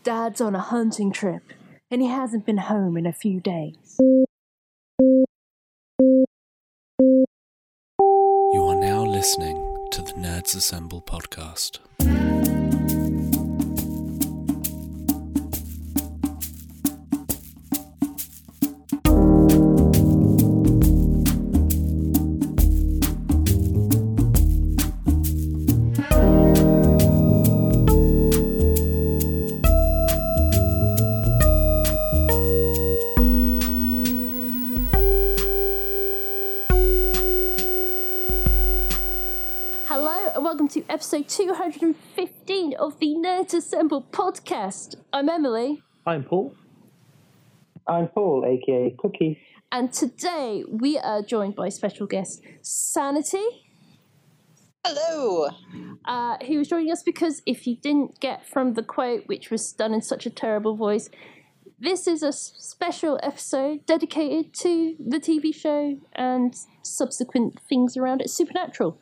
Dad's on a hunting trip, and he hasn't been home in a few days. You are now listening to the Nerds Assemble podcast. To episode 215 of the Nerds Assemble podcast. I'm Emily. I'm Paul. I'm Paul, aka Cookie. And today we are joined by special guest Sanity. Hello. Who was joining us because if you didn't get from the quote, which was done in such a terrible voice, this is a special episode dedicated to the TV show and subsequent things around it, Supernatural.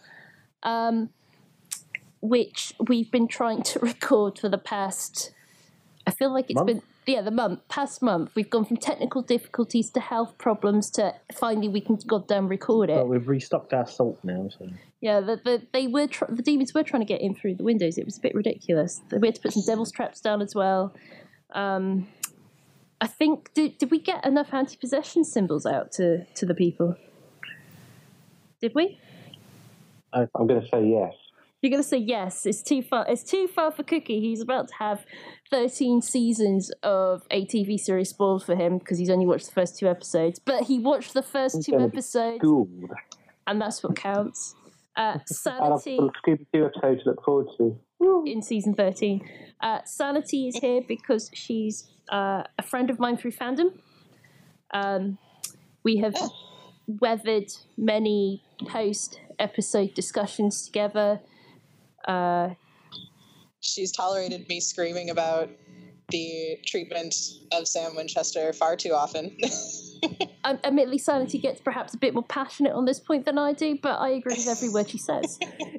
Which we've been trying to record for the past, I feel like it's been, past month. We've gone from technical difficulties to health problems to finally we can goddamn record it. Well, we've restocked our salt now, so. Yeah, the demons were trying to get in through the windows. It was a bit ridiculous. We had to put some devil's traps down as well. I think, did we get enough anti-possession symbols out to the people? Did we? I'm going to say yes. You're going to say yes. It's too far. It's too far for Cookie. He's about to have 13 seasons of a TV series spoiled for him because he's only watched the first 2 episodes. But he watched the first 2 episodes, and that's what counts. Sanity. I'll have Scooby-Doo episode to look forward to in season 13. Sanity is here because she's a friend of mine through fandom. We have weathered many post-episode discussions together. She's tolerated me screaming about the treatment of Sam Winchester far too often. Admittedly, Sanity gets perhaps a bit more passionate on this point than I do, but I agree with every word she says.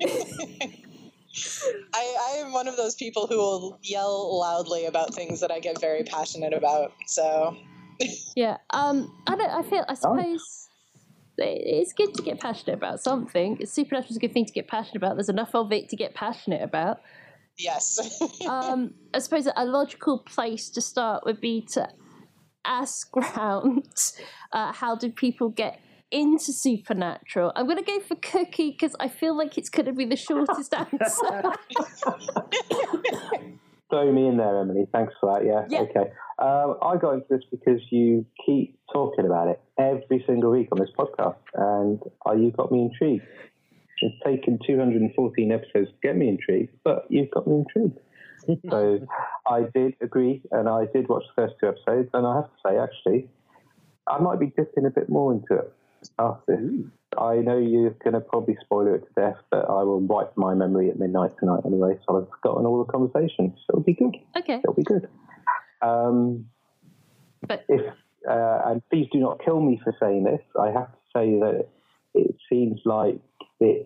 I am one of those people who will yell loudly about things that I get very passionate about, so... Yeah, I suppose... It's good to get passionate about something. Supernatural is a good thing to get passionate about. There's enough of it to get passionate about. Yes. I suppose a logical place to start would be to ask around how did people get into Supernatural. I'm going to go for Cookie because I feel like it's going to be the shortest answer. Throw me in there, Emily. Thanks for that. Yeah. Okay. I got into this because you keep talking about it every single week on this podcast, and you got me intrigued. It's taken 214 episodes to get me intrigued, but you've got me intrigued. So I did agree, and I did watch the first 2 episodes, and I have to say, actually, I might be dipping a bit more into it after this. I know you're going to probably spoil it to death, but I will wipe my memory at midnight tonight anyway, so I've forgotten all the conversations. So it'll be good. Okay. It'll be good. And please do not kill me for saying this. I have to say that it seems like this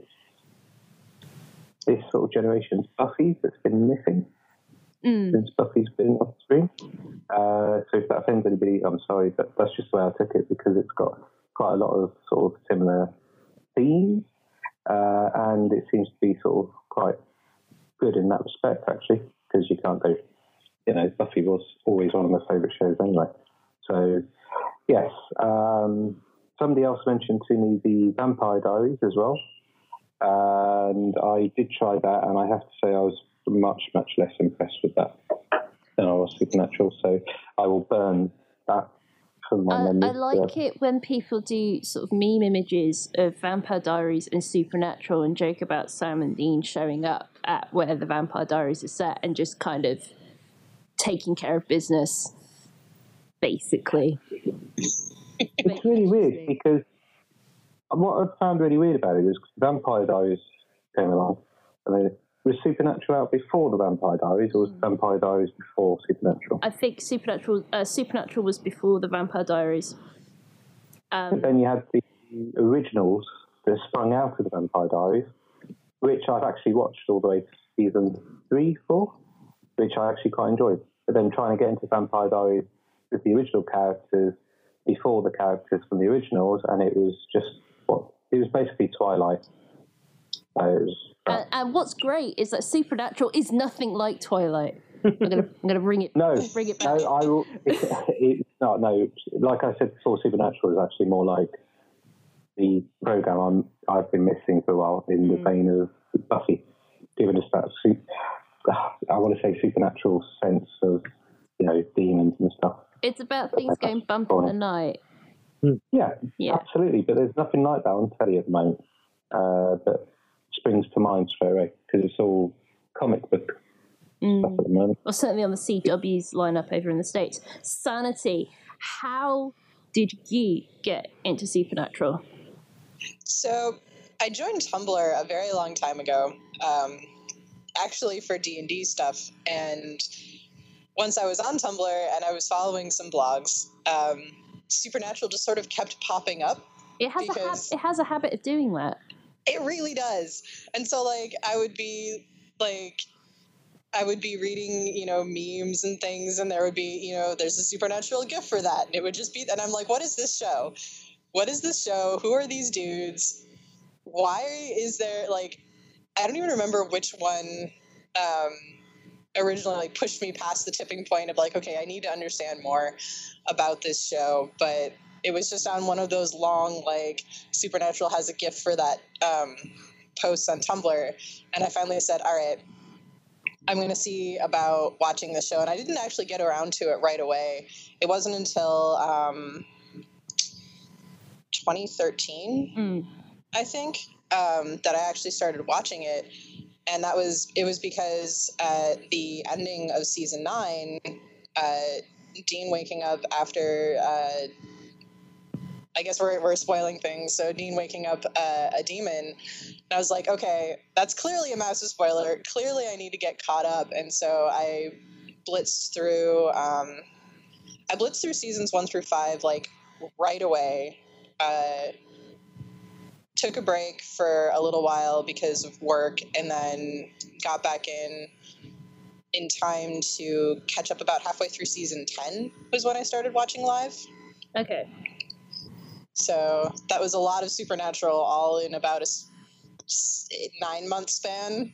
sort of generation's Buffy that's been missing since Buffy's been off the screen. So if that offends anybody, I'm sorry, but that's just the way I took it because it's got quite a lot of sort of similar themes, and it seems to be sort of quite good in that respect, actually, because you can't go, Buffy was always one of my favourite shows anyway. So, yes, somebody else mentioned to me the Vampire Diaries as well, and I did try that, and I have to say I was much, much less impressed with that than I was Supernatural, so I will burn that. I like it when people do sort of meme images of Vampire Diaries and Supernatural and joke about Sam and Dean showing up at where the Vampire Diaries is set and just kind of taking care of business, basically. It's really weird because what I found really weird about it is Vampire Diaries came along. Was Supernatural out before the Vampire Diaries, or was Vampire Diaries before Supernatural? I think Supernatural was before the Vampire Diaries. But then you had the originals that sprung out of the Vampire Diaries, which I've actually watched all the way to season 3, 4, which I actually quite enjoyed. but then trying to get into Vampire Diaries with the original characters before the characters from the originals, and it was just it was basically Twilight. And what's great is that Supernatural is nothing like Twilight. I'm gonna bring it back. No, I will. It's not. No, like I said before, Supernatural is actually more like the program I've been missing for a while, in the vein of Buffy, giving us that I want to say supernatural sense of demons and stuff. It's about things going bump in the night. Yeah, absolutely. But there's nothing like that on telly at the moment that springs to mind straight away, because it's all comic book stuff at the moment. Well, certainly on the CW's lineup over in the States. Sanity, how did you get into Supernatural? So I joined Tumblr a very long time ago, actually for D&D stuff. And once I was on Tumblr and I was following some blogs, Supernatural just sort of kept popping up. It has a habit of doing that. It really does. And so I would be reading, memes and things, and there would be, there's a Supernatural GIF for that. And it would just be, and I'm like, what is this show? What is this show? Who are these dudes? Why is there, I don't even remember which one originally pushed me past the tipping point of okay, I need to understand more about this show. But it was just on one of those long, Supernatural has a GIF for that posts on Tumblr. And I finally said, all right, I'm going to see about watching the show. And I didn't actually get around to it right away. It wasn't until 2013, I think, that I actually started watching it. And it was because at the ending of season 9, Dean waking up after, I guess we're spoiling things. So Dean waking up a demon. And I was like, okay, that's clearly a massive spoiler. Clearly I need to get caught up. And so I blitzed through seasons 1 through 5, right away. Took a break for a little while because of work, and then got back in time to catch up. About halfway through season 10 was when I started watching live. Okay. So that was a lot of Supernatural all in about a 9-month span.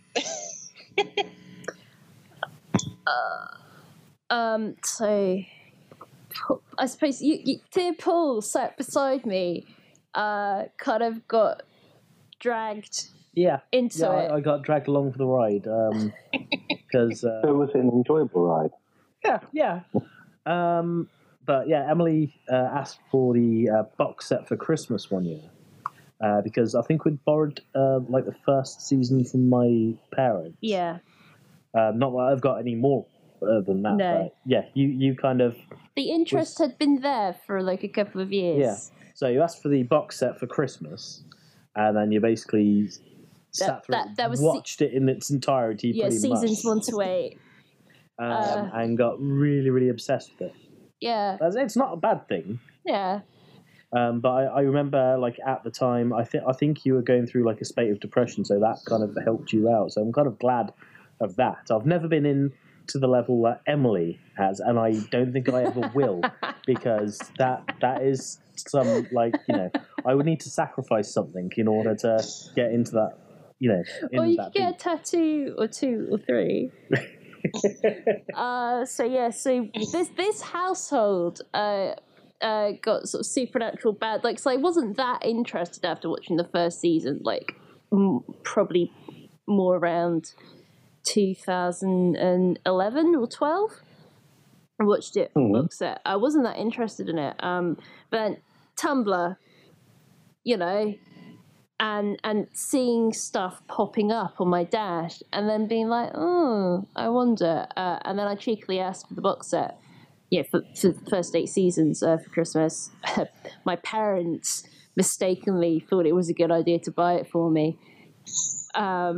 So I suppose you dear Paul sat beside me, kind of got dragged into it. I got dragged along for the ride because so was it an enjoyable ride? Yeah. But yeah, Emily asked for the box set for Christmas one year because I think we'd borrowed the first season from my parents. Yeah. Not that I've got any more than that. No. But yeah, you kind of... The interest had been there for a couple of years. Yeah. So you asked for the box set for Christmas, and then you basically sat through watched it in its entirety pretty much. Yeah, seasons 1 to 8. And got really, really obsessed with it. Yeah. It's not a bad thing. Yeah. But I remember, at the time, I think you were going through, a spate of depression, so that kind of helped you out. So I'm kind of glad of that. I've never been in to the level that Emily has, and I don't think I ever will, because that is some, I would need to sacrifice something in order to get into that, Or you could get a tattoo or 2 or 3. So this household got sort of Supernatural bad. So I wasn't that interested after watching the first season. Probably more around 2011 or 12. I watched it book set. I wasn't that interested in it. But Tumblr, and seeing stuff popping up on my dash, and then being like, oh, I wonder. And then I cheekily asked for the box set. Yeah, for the first 8 seasons for Christmas. My parents mistakenly thought it was a good idea to buy it for me. And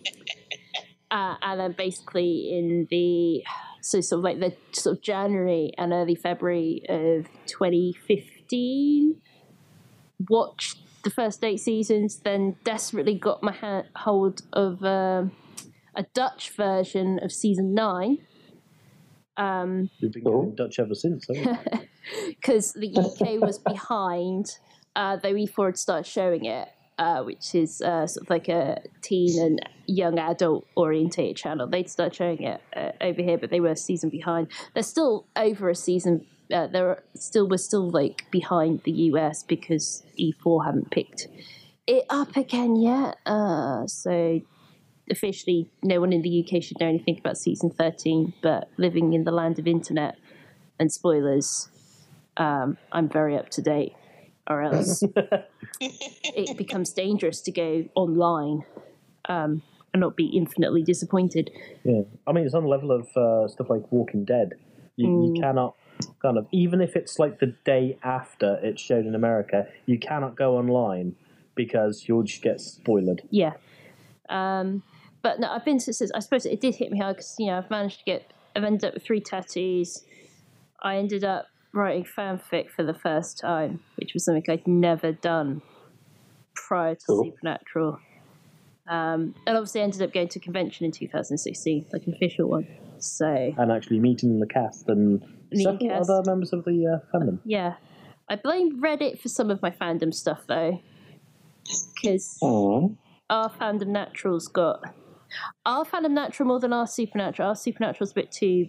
then basically in the January and early February of 2015, watched the first 8 seasons, then desperately got my hold of a Dutch version of season 9, We've been going Dutch ever since, haven't we? Because the UK was behind, though E4 had started showing it, which is sort of like a teen and young adult orientated channel. They'd start showing it over here, but they were a season behind. They're still over a season. We're still like behind the US because E4 haven't picked it up again yet. So officially, no one in the UK should know anything about season 13. But living in the land of internet and spoilers, I'm very up to date, or else it becomes dangerous to go online and not be infinitely disappointed. Yeah, I mean, it's on the level of stuff like Walking Dead. You cannot kind of, even if it's like the day after it's shown in America, you cannot go online because you'll just get spoiled. Yeah. But no, I've been since, I suppose it did hit me hard because, I've ended up with 3 tattoos. I ended up writing fanfic for the first time, which was something I'd never done prior to Supernatural. And obviously I ended up going to a convention in 2016, like an official one. And actually meeting the cast and several other members of the fandom. Yeah. I blame Reddit for some of my fandom stuff, though. Because our fandom natural's got... Our fandom natural more than our Supernatural. Our Supernatural's a bit too...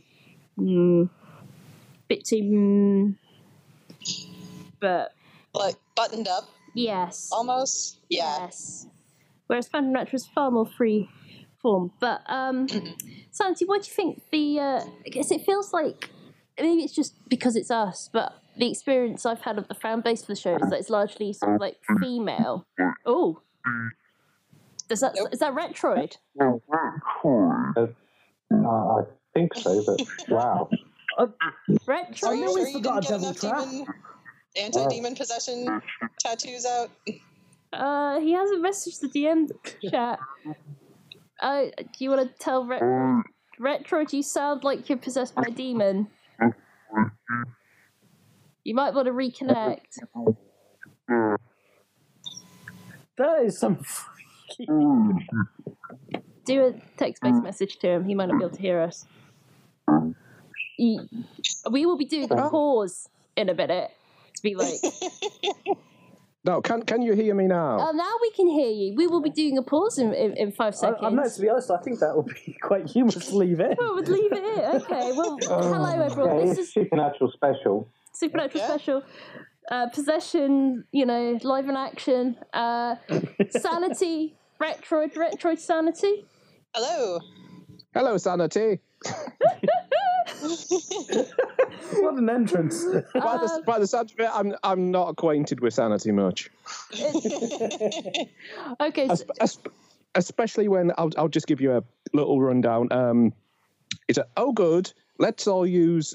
but... Like, buttoned up? Yes. Almost? Yeah. Yes. Whereas fandom natural is far more free form. But, Sanity, what do you think I guess it feels like... Maybe it's just because it's us, but the experience I've had of the fan base for the show is that it's largely sort of like female. Oh. Is that Retroid? I think so, but wow. Retroid? Are you sure you didn't get enough anti-demon possession tattoos out? He hasn't messaged the DM chat. Do you want to tell Retroid? Retroid, you sound like you're possessed by a demon. You might want to reconnect. That is some Do a text-based message to him. He might not be able to hear us. We will be doing a pause in a minute to be like... No, can you hear me now? Now we can hear you. We will be doing a pause in 5 seconds. I'm not, to be honest, I think that would be quite humorous to leave it. Well, we'd leave it in. Okay, well, hello everyone. Yeah, this is Supernatural special. Supernatural special. Possession, live in action. Sanity, Retroid Sanity. Hello. Hello, Sanity. What an entrance. By the sound of it, I'm not acquainted with Sanity much. Okay. Especially when I'll just give you a little rundown. It's good. Let's all use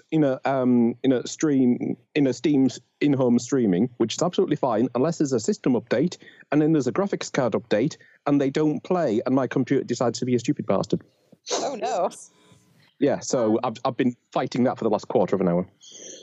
Steam's in-home streaming, which is absolutely fine unless there's a system update and then there's a graphics card update and they don't play and my computer decides to be a stupid bastard. Oh no. Yeah, so I've been fighting that for the last quarter of an hour.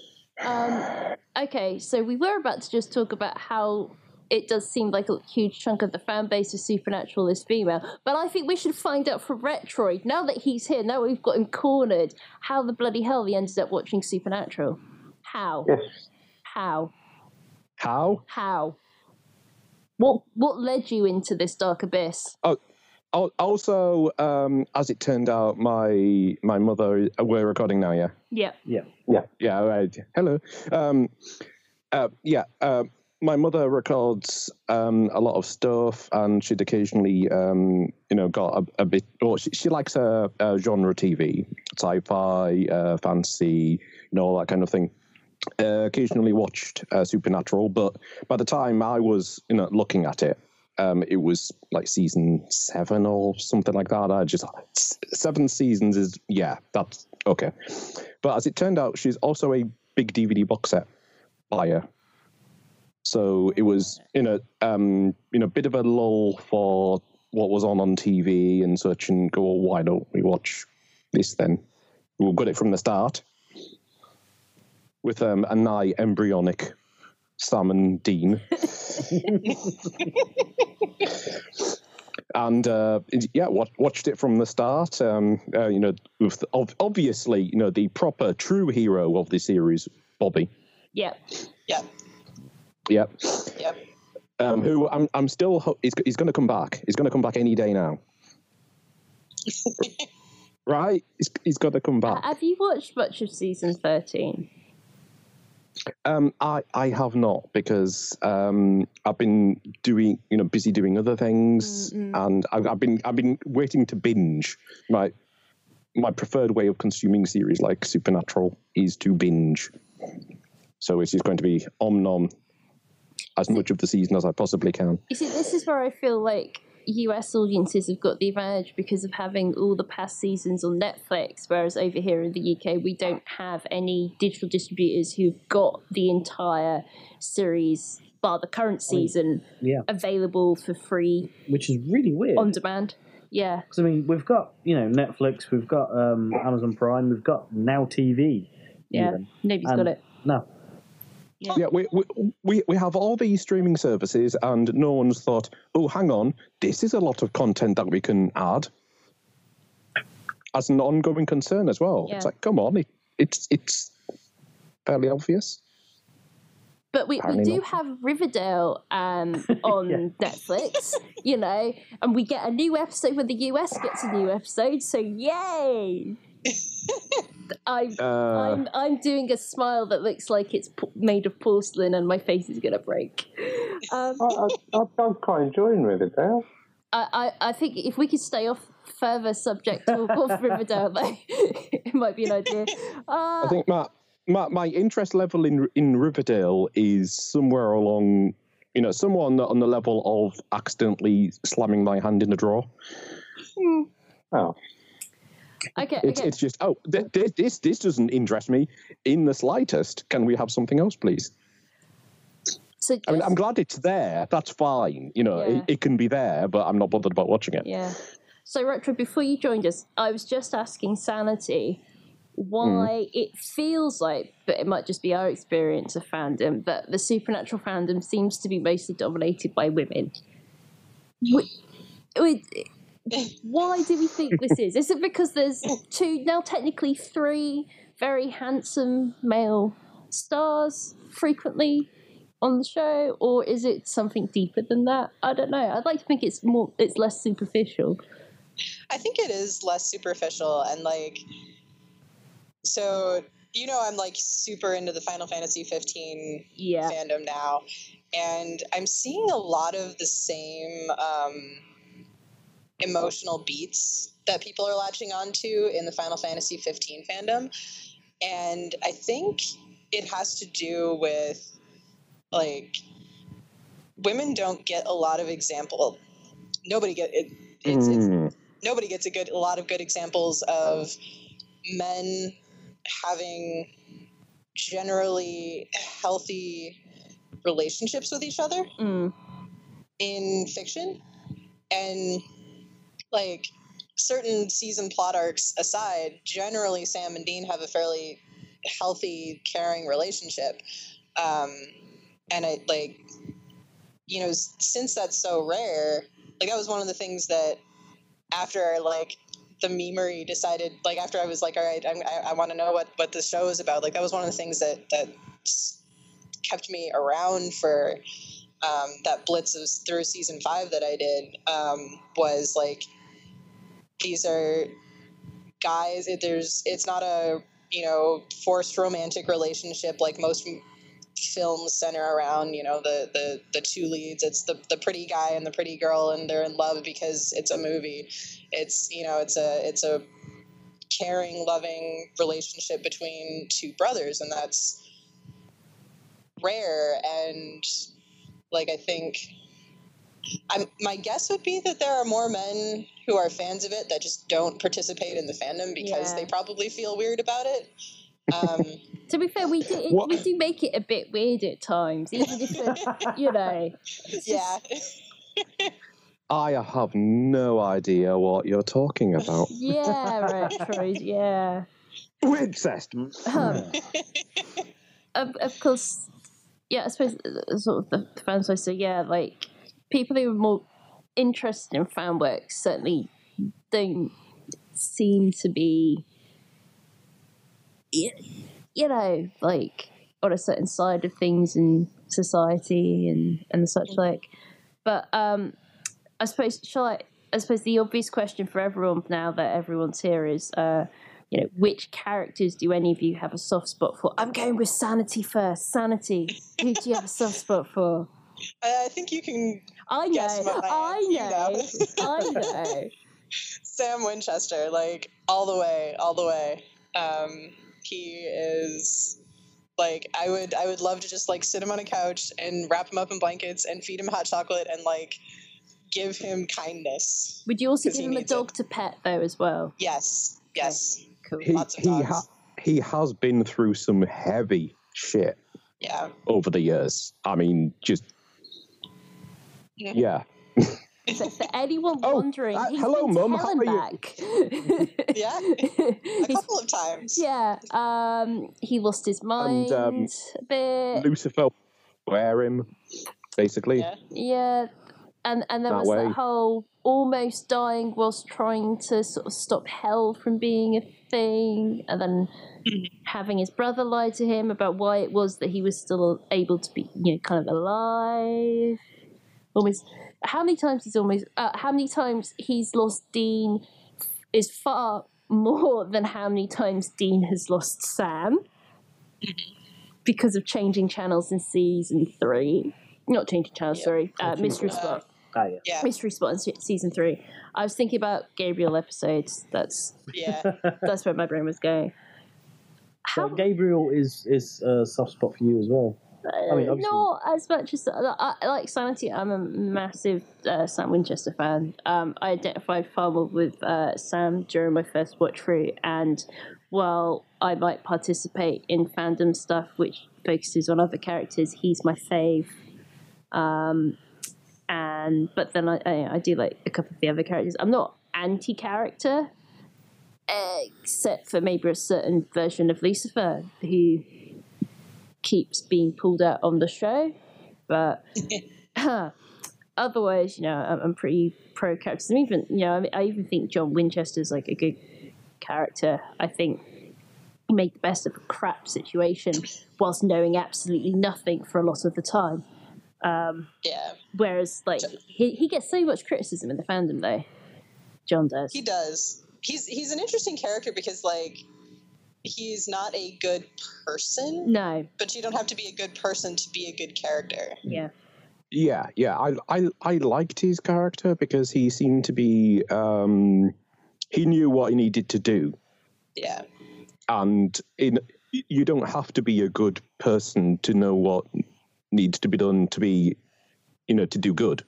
Okay, so we were about to just talk about how it does seem like a huge chunk of the fan base of Supernatural is female, but I think we should find out from Retroid, now that he's here, now we've got him cornered, how the bloody hell he ended up watching Supernatural. How? Yes. How? How? What led you into this dark abyss? Also, as it turned out, my mother. We're recording now, yeah. Yeah. Yeah. Right. Hello. My mother records a lot of stuff, and she'd occasionally, got a bit. Well, she likes genre TV, sci-fi, fantasy, all that kind of thing. Occasionally watched Supernatural, but by the time I was, looking at it. It was like season 7 or something like that. I just 7 seasons is that's okay. But as it turned out, she's also a big DVD box set buyer. So it was bit of a lull for what was on TV and such, and go, why don't we watch this then? We'll get it from the start with a nigh embryonic Sam and Dean. And watched it from the start. With obviously, the proper true hero of the series, Bobby. Yep. Who I'm still. He's going to come back. He's going to come back any day now. Right? He's got to come back. Have you watched much of season 13? I have not, because I've been doing busy doing other things, and I've been waiting to binge. My preferred way of consuming series like Supernatural is to binge. So it's just going to be nom as much of the season as I possibly can. You see, this is where I feel like US audiences have got the advantage because of having all the past seasons on Netflix, whereas over here in the UK we don't have any digital distributors who've got the entire series, bar the current season, available for free, which is really weird, on demand. Yeah, because I mean, we've got Netflix, we've got Amazon Prime, we've got Now TV. Yeah, nobody's got it. No. Yeah, we have all these streaming services, and no one's thought, oh, hang on, this is a lot of content that we can add as an ongoing concern as well. Yeah. It's like, come on, it's fairly obvious. But we do have Riverdale on Netflix, and we get a new episode when the US gets a new episode, so yay! I'm doing a smile that looks like it's made of porcelain and my face is going to break. I'm quite enjoying Riverdale. I think if we could stay off further subject of Riverdale, it might be an idea. I think my interest level in Riverdale is somewhere along, somewhere on the level of accidentally slamming my hand in a drawer. Oh. Okay. It's just this doesn't interest me in the slightest. Can we have something else, please? So I mean, I'm glad it's there. That's fine. It can be there, but I'm not bothered about watching it. Yeah. So Retro, before you joined us, I was just asking Sanity why it feels like, but it might just be our experience of fandom, that the Supernatural fandom seems to be mostly dominated by women. Why do we think this is? Is it because there's technically three very handsome male stars frequently on the show, or is it something deeper than that? I don't know. I'd like to think it's less superficial. I think it is less superficial, and so I'm super into the Final Fantasy 15 fandom now, and I'm seeing a lot of the same emotional beats that people are latching onto in the Final Fantasy 15 fandom. And I think it has to do with, women don't get a lot of example. Nobody gets a lot of good examples of men having generally healthy relationships with each other in fiction. And certain season plot arcs aside, generally Sam and Dean have a fairly healthy, caring relationship. And since that's so rare, that was one of the things that after the memery decided, after I was all right, I want to know what the show is about. That was one of the things that kept me around for that blitz through season 5 that I did, was these are guys. It's not a forced romantic relationship like most films center around the two leads. It's the pretty guy and the pretty girl, and they're in love because it's a movie. It's it's a caring, loving relationship between two brothers, and that's rare. And I think my guess would be that there are more men who are fans of it that just don't participate in the fandom because they probably feel weird about it. To be fair, we do make it a bit weird at times, even if Yeah. I have no idea what you're talking about. Yeah, Retro. Yeah. Incest. Of course. Yeah, I suppose sort of the fans I say, people who are more interested in fan work certainly don't seem to be, you know, like on a certain side of things in society and such like. But I suppose the obvious question for everyone now that everyone's here is, you know, which characters do any of you have a soft spot for? I'm going with Sanity first. Sanity. Who do you have a soft spot for? I think you can. I know. Sam Winchester, like all the way. He is like I would love to just like sit him on a couch and wrap him up in blankets and feed him hot chocolate and like give him kindness. Would you also give him a dog to pet though as well? Yes. Cool. Lots of dogs. He has been through some heavy shit. Yeah. Over the years. I mean, just yeah. So for anyone wondering, he's hello, been Mum. to How hell and are back. Yeah, a couple of times. Yeah, he lost his mind a bit. Lucifer wear him, basically. Yeah. And there was that whole almost dying whilst trying to sort of stop hell from being a thing, and then having his brother lie to him about why it was that he was still able to be, you know, kind of alive. Almost, how many times he's lost Dean is far more than how many times Dean has lost Sam because of changing channels in season 3. Not changing channels, sorry. Mystery Spot. Mystery Spot in season 3. I was thinking about Gabriel episodes. That's where my brain was going. So Gabriel is a soft spot for you as well. I mean, not as much as I like Sanity. I'm a massive Sam Winchester fan. I identified far more with Sam during my first watch through, and while I might participate in fandom stuff which focuses on other characters, he's my fave. But then I do like a couple of the other characters. I'm not anti-character, except for maybe a certain version of Lucifer who keeps being pulled out on the show. But otherwise, you know, I'm pretty pro characters. And even, you know, I even think John Winchester's like a good character. I think he made the best of a crap situation whilst knowing absolutely nothing for a lot of the time. Whereas, like, he gets so much criticism in the fandom, though. John does. He does. He's an interesting character because, like, he's not a good person. No. But you don't have to be a good person to be a good character. Yeah. Yeah. I liked his character because he seemed to be he knew what he needed to do. Yeah. And you don't have to be a good person to know what needs to be done to be, you know, to do good.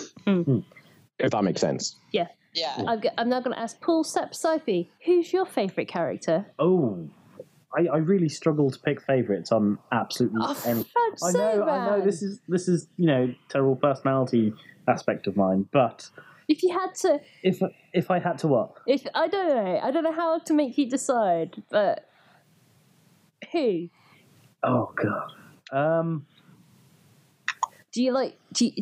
If that makes sense. Yeah. Yeah. I'm now going to ask Paul Sapsipy, who's your favourite character? Oh, I really struggle to pick favourites on absolutely any. I know. This is you know, terrible personality aspect of mine, but if you had to, if I had to what? If I don't know how to make you decide, but who? Oh God. Do you like?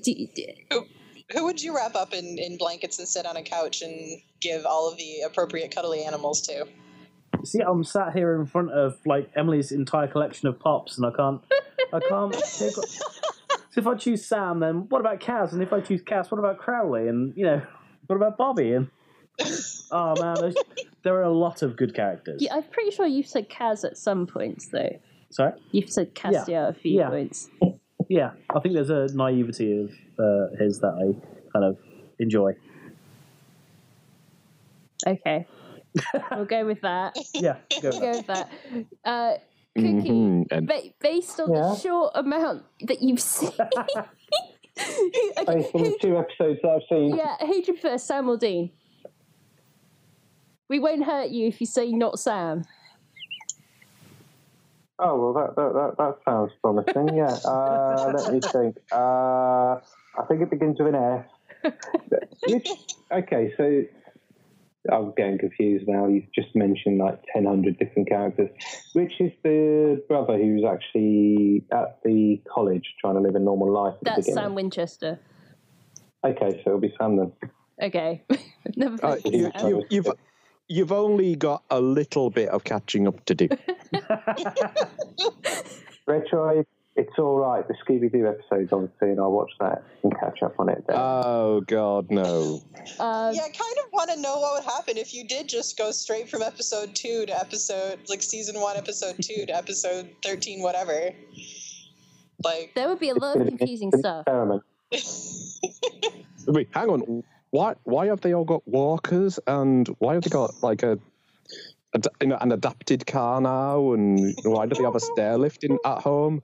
Who would you wrap up in blankets and sit on a couch and give all of the appropriate cuddly animals to? See, I'm sat here in front of like Emily's entire collection of pops, and I can't. So if I choose Sam, then what about Kaz? And if I choose Kaz, what about Crowley? And you know, what about Bobby? And oh man, there are a lot of good characters. Yeah, I'm pretty sure you've said Kaz at some points, though. Sorry, you've said Castiel a few points. Yeah, I think there's a naivety of his that I kind of enjoy. Okay. We'll go with that. Yeah, go with that. Cookie, based on the short amount that you've seen. Based on the 2 episodes that I've seen. Yeah, who do you prefer, Sam or Dean? We won't hurt you if you say not Sam. Oh, well, that sounds promising, yeah. Let me think. I think it begins with an F. Okay, so I'm getting confused now. You've just mentioned like 1,000 different characters. Which is the brother who's actually at the college trying to live a normal life? That's Sam Winchester. Okay, so it'll be Sam then. Okay. Never played You've only got a little bit of catching up to do. Retro, it's all right. The Scooby-Doo episode's obviously, and I'll watch that and catch up on it then. Oh, God, no. Yeah, I kind of want to know what would happen if you did just go straight from episode 2 to episode, like season 1, episode 2 to episode 13, whatever. Like, there would be a lot of confusing stuff. Wait, hang on. Why have they all got walkers, and why have they got like an adapted car now, and why do they have a stair lift at home?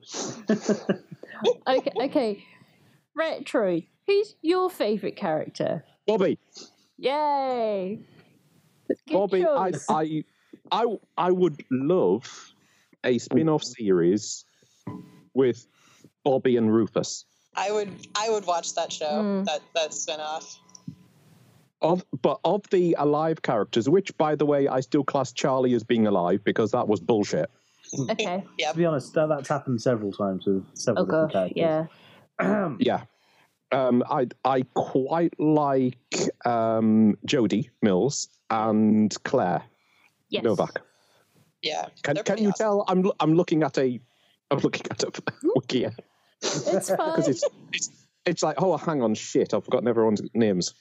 Okay. Retro, who's your favourite character? Bobby. Yay! Good Bobby, choice. I would love a spin-off series with Bobby and Rufus. I would watch that show, that spin-off. Of the alive characters, which, by the way, I still class Charlie as being alive because that was bullshit. Okay. Yeah. To be honest, that's happened several times with several different characters. Yeah. Yeah. I quite like Jodie Mills and Claire Yes. Novak. Yeah. Can they're you pretty awesome. tell I'm looking at a wiki It's fine. because it's like, oh, hang on, shit, I've forgotten everyone's names.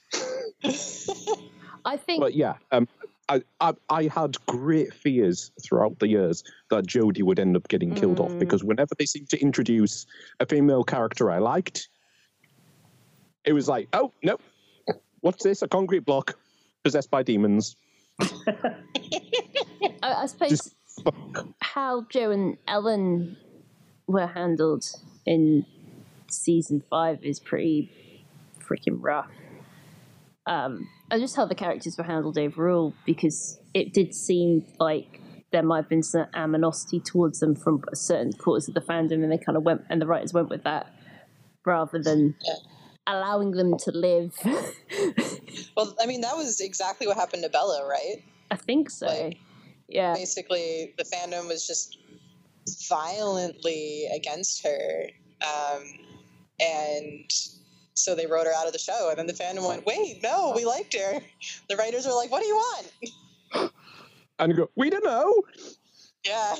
I think. But yeah, I had great fears throughout the years that Jodie would end up getting killed off, because whenever they seemed to introduce a female character I liked, it was like, oh, nope, what's this? A concrete block possessed by demons. I suppose how Joe and Ellen were handled in season 5 is pretty freaking rough. Just how the characters were handled overall, because it did seem like there might have been some animosity towards them from a certain quarters of the fandom, and they kind of went, and the writers went with that rather than allowing them to live. Well, I mean, that was exactly what happened to Bella, right? I think so. Like, yeah. Basically, the fandom was just violently against her, and so they wrote her out of the show. And then the fandom went, "Wait, no, we liked her." The writers were like, "What do you want?" And you go, "We don't know. Yeah.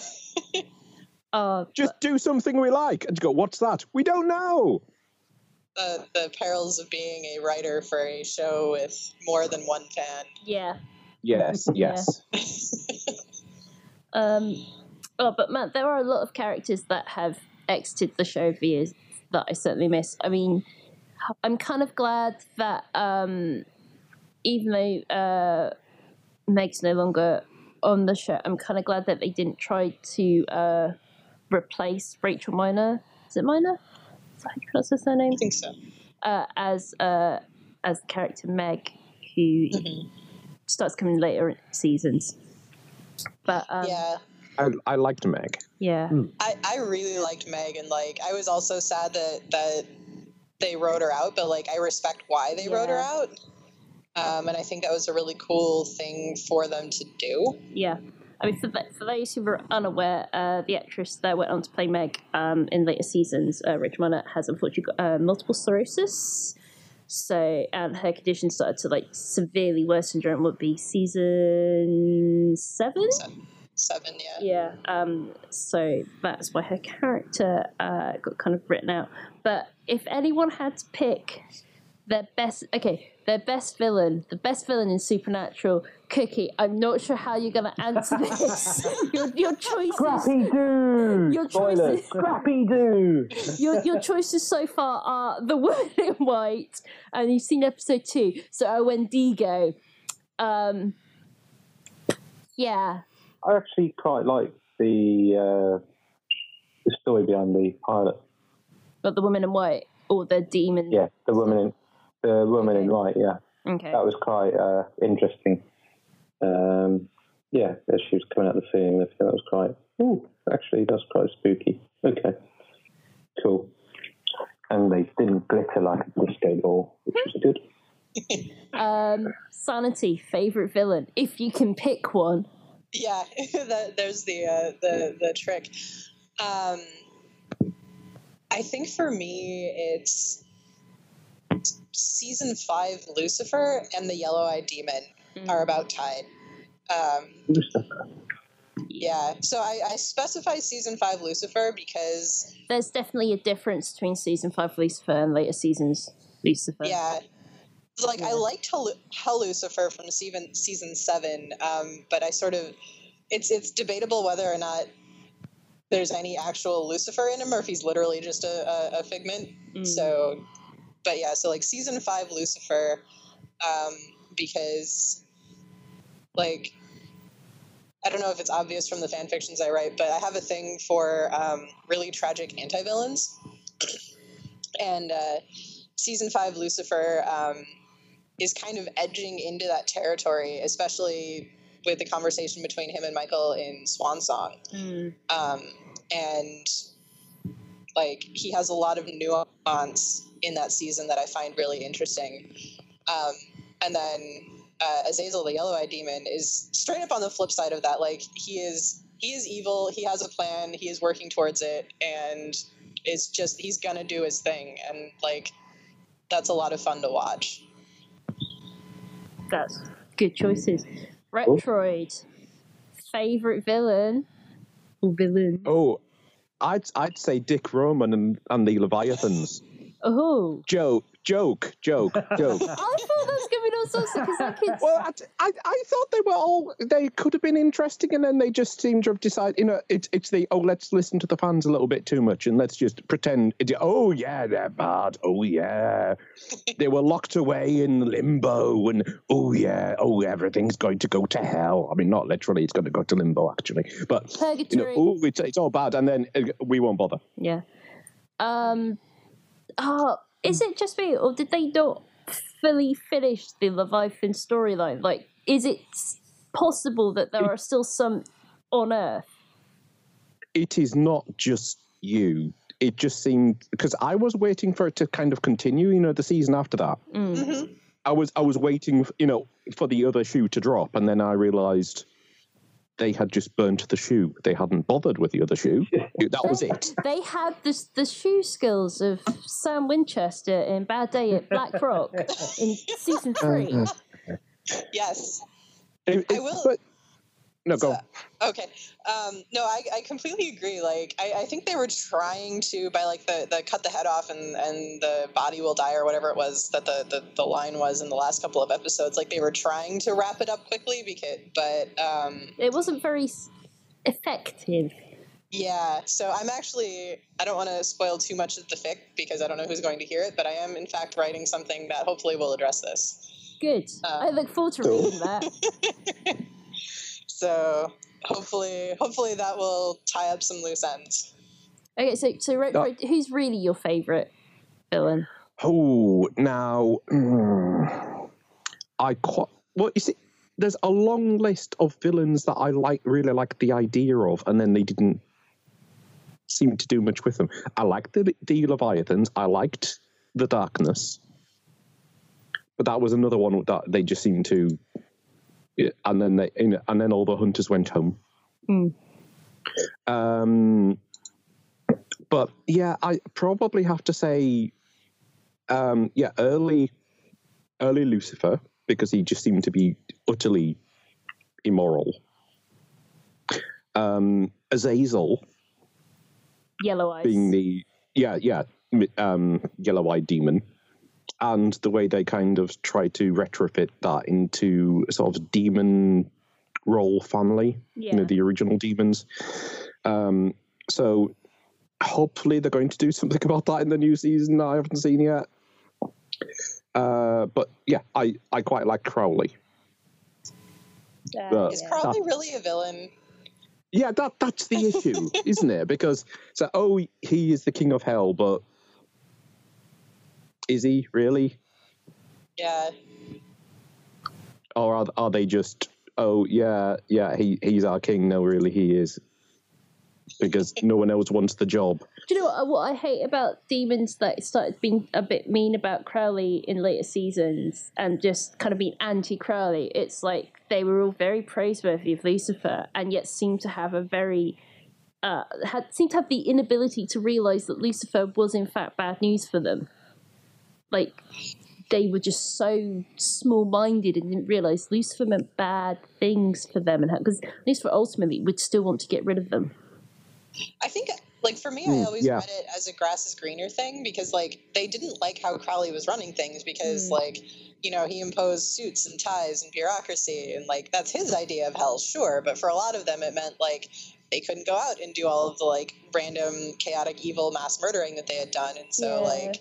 Just do something we like." And you go, "What's that? We don't know." The perils of being a writer for a show with more than one fan. Yeah. Yes, yes. But Matt, there are a lot of characters that have exited the show for years that I certainly miss. I mean, I'm kind of glad that even though Meg's no longer on the show, I'm kind of glad that they didn't try to replace Rachel Miner. Is it Miner? Is that how you pronounce her surname? I think so. As the character Meg, who starts coming later in seasons. But yeah. I liked Meg. Yeah. I really liked Meg, and like I was also sad that they wrote her out, but like I respect why they wrote her out. And I think that was a really cool thing for them to do. Yeah. I mean, for those who were unaware, the actress that went on to play Meg in later seasons, Rachel Miner, has unfortunately got multiple sclerosis. So, and her condition started to like severely worsen during what would be season 7? 7, yeah. Yeah. So that's why her character got kind of written out. But if anyone had to pick their best villain, the best villain in Supernatural, Cookie, I'm not sure how you're going to answer this. your choices. Scrappy-Doo! Your choices. Scrappy-Doo! Your choices so far are The Woman in White, and you've seen episode 2, so Wendigo. Yeah. I actually quite like the story behind the pilot. But The Woman in White, or the demon. Yeah, the woman in white. Yeah, Okay. that was quite interesting. Yeah, as she was coming out of the thing, that was quite. Oh, actually, that's quite spooky. Okay, cool. And they didn't glitter like a disco ball, which was good. Sanity, favorite villain, if you can pick one. Yeah, there's the trick. I think for me it's season 5 Lucifer and the Yellow-Eyed Demon are about tied. Lucifer. Yeah, so I specify season 5 Lucifer because there's definitely a difference between season 5 Lucifer and later seasons Lucifer. Yeah. Like, I liked Hell Lucifer from season 7, but I sort of... It's debatable whether or not there's any actual Lucifer in him, or if he's literally just a figment. So, but yeah, so, like, season 5 Lucifer, because, like... I don't know if it's obvious from the fan fictions I write, but I have a thing for really tragic anti-villains. And season 5 Lucifer is kind of edging into that territory, especially with the conversation between him and Michael in Swan Song. And, like, he has a lot of nuance in that season that I find really interesting. And then... Azazel, the Yellow-Eyed Demon, is straight up on the flip side of that. Like, he is evil, he has a plan, he is working towards it, and he's gonna do his thing, and, like, that's a lot of fun to watch. That's good choices. Retroid, favorite villain or villain? Oh, I'd say Dick Roman and the Leviathans. Oh, Joke. I thought that was going to be no saucy because that kid's... Well, I thought they could have been interesting, and then they just seem to have decided, it's let's listen to the fans a little bit too much, and let's just pretend, oh yeah, they're bad, oh yeah. They were locked away in limbo, and oh yeah, everything's going to go to hell. I mean, not literally, it's going to go to limbo, actually. But, Purgatory. It's all bad, and then we won't bother. Yeah. Is it just me, or did they not fully finish the Leviathan storyline? Like, is it possible that there are still some on Earth? It is not just you. It just seemed... Because I was waiting for it to kind of continue, the season after that. Mm-hmm. I was waiting, for the other shoe to drop, and then I realised... they had just burnt the shoe. They hadn't bothered with the other shoe. That was it. They had the shoe skills of Sam Winchester in Bad Day at Black Rock in season 3. Yes. I will... But, no, go. Okay. No, I completely agree. Like, I think they were trying to, by, like, the cut the head off and the body will die or whatever it was that the line was in the last couple of episodes. Like, they were trying to wrap it up quickly, but it wasn't very effective. Yeah, so I don't want to spoil too much of the fic because I don't know who's going to hear it, but I am, in fact, writing something that hopefully will address this. Good. I look forward to reading that. So hopefully that will tie up some loose ends. Okay, so who's really your favourite villain? Oh, now you see, there's a long list of villains that I really like the idea of, and then they didn't seem to do much with them. I liked the Leviathans. I liked the Darkness, but that was another one that they just seemed to. And then all the hunters went home. But yeah, I probably have to say, early Lucifer, because he just seemed to be utterly immoral. Azazel, Yellow Eyes, being the Yellow-Eyed Demon. And the way they kind of try to retrofit that into a sort of demon role family, the original demons. So hopefully they're going to do something about that in the new season that I haven't seen yet. But yeah, I quite like Crowley. Is Crowley really a villain? Yeah, that's the issue, isn't it? Because he is the king of hell, but is he really? Yeah. Or are they just, he's our king. No, really, he is. Because no one else wants the job. Do you know what I hate about demons that started being a bit mean about Crowley in later seasons and just kind of being anti-Crowley? It's like they were all very praiseworthy of Lucifer and yet seemed to have seemed to have the inability to realise that Lucifer was in fact bad news for them. Like, they were just so small-minded and didn't realise Lucifer meant bad things for them, and because Lucifer ultimately would still want to get rid of them. I think, like, for me, I always read it as a grass is greener thing, because, like, they didn't like how Crowley was running things because, like, you know, he imposed suits and ties and bureaucracy, and, like, that's his idea of hell, sure, but for a lot of them it meant, like, they couldn't go out and do all of the, like, random, chaotic, evil mass murdering that they had done, and so, like...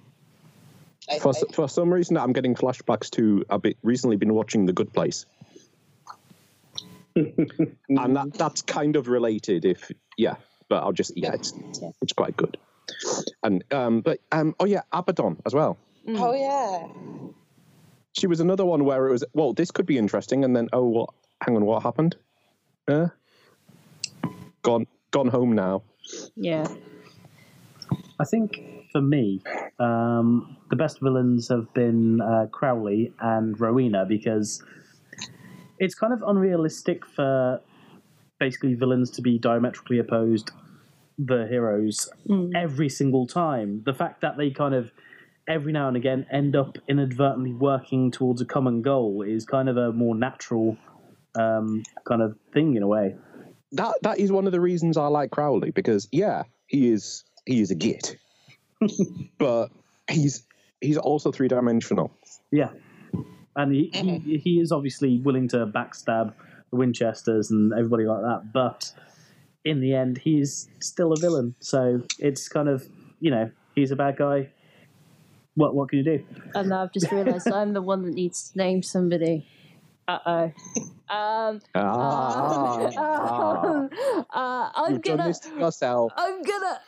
For some reason, I'm getting flashbacks to... I've recently been watching The Good Place. And that's kind of related, but I'll just... Yeah, it's quite good. And, Abaddon as well. Oh, yeah. She was another one where it was, well, this could be interesting, and then, hang on, what happened? Gone home now. Yeah. I think, for me, the best villains have been Crowley and Rowena, because it's kind of unrealistic for basically villains to be diametrically opposed the heroes every single time. The fact that they kind of every now and again end up inadvertently working towards a common goal is kind of a more natural kind of thing in a way. That is one of the reasons I like Crowley, because he is a git, but he's also 3-dimensional. Yeah, and he is obviously willing to backstab the Winchesters and everybody like that, but in the end, he's still a villain. So it's kind of, he's a bad guy. What can you do? And now I've just realised I'm the one that needs to name somebody. I'm You've done this to yourself. I'm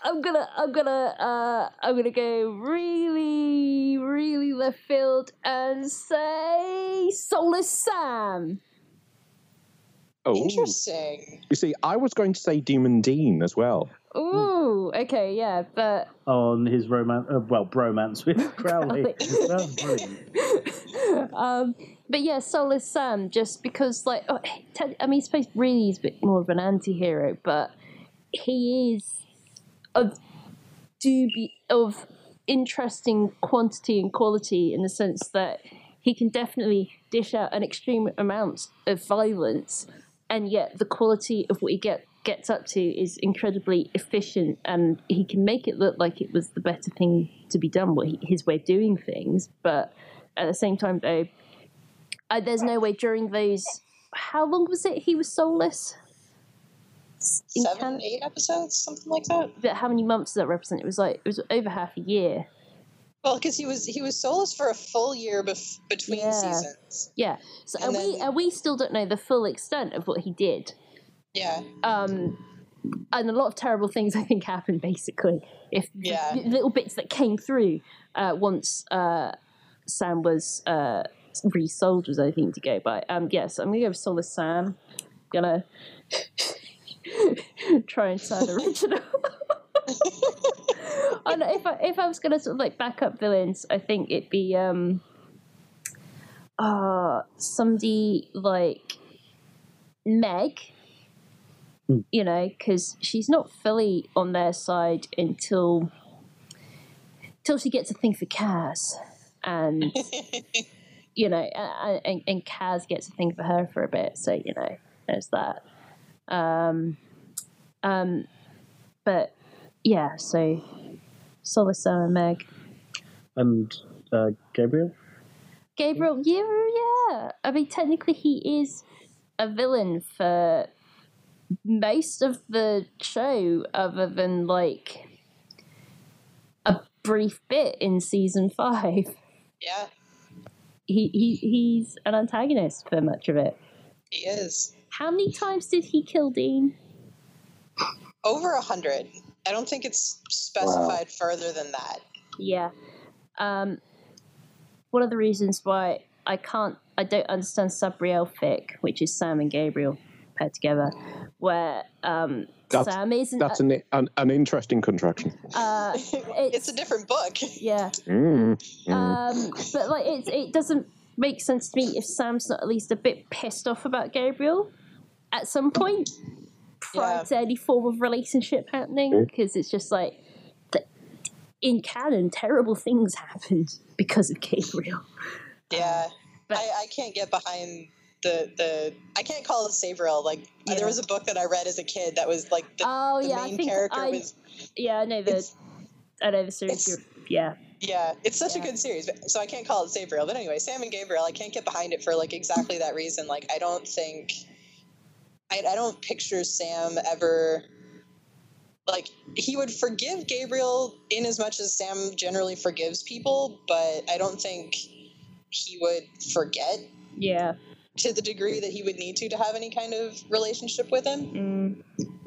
gonna go really, really left field and say Soulless Sam. Oh, interesting. You see, I was going to say Demon Dean as well. Ooh, okay, yeah, but on his bromance with Crowley. But yeah, Soulless Sam, just because, like, I suppose really he's a bit more of an anti-hero, but he is of interesting quantity and quality in the sense that he can definitely dish out an extreme amount of violence, and yet the quality of what he gets up to is incredibly efficient, and he can make it look like it was the better thing to be done, his way of doing things. But at the same time, though, there's no way during those... How long was it he was soulless? 7, 8 episodes, something like that. But how many months does that represent? It was over half a year. Well, because he was soulless for a full year between seasons. Yeah. So we still don't know the full extent of what he did. Yeah. And a lot of terrible things, I think, happened, basically. If little bits that came through once Sam was resold, was I think to go by. So I'm going to go with Soulless Sam. Going to try and sound original. And if I was going to sort of like back up villains, I think it'd be somebody like Meg, because she's not fully on their side until she gets a thing for Kaz, and and Kaz gets a thing for her for a bit, so there's that. But yeah, so Soulless Sam and Meg. And Gabriel? Gabriel, yeah. I mean, technically he is a villain for most of the show, other than, like, a brief bit in season 5. Yeah. He's an antagonist for much of it. He is. How many times did he kill Dean? Over 100. I don't think it's specified further than that. Yeah. One of the reasons why I don't understand Sabriel Fick, which is Sam and Gabriel paired together, where Sam isn't... That's an interesting contraction. It's a different book. Yeah. But like it doesn't make sense to me if Sam's not at least a bit pissed off about Gabriel at some point prior to any form of relationship happening, because it's just like in canon, terrible things happened because of Gabriel. Yeah, but I can't get behind the I can't call it Sabriel. Like there was a book that I read as a kid that was like the main character was. Yeah, I know the series. Yeah, it's such a good series, so I can't call it Sabriel. But anyway, Sam and Gabriel, I can't get behind it for like exactly that reason. Like I don't picture Sam ever. Like, he would forgive Gabriel in as much as Sam generally forgives people, but I don't think he would forget. Yeah. To the degree that he would need to have any kind of relationship with him.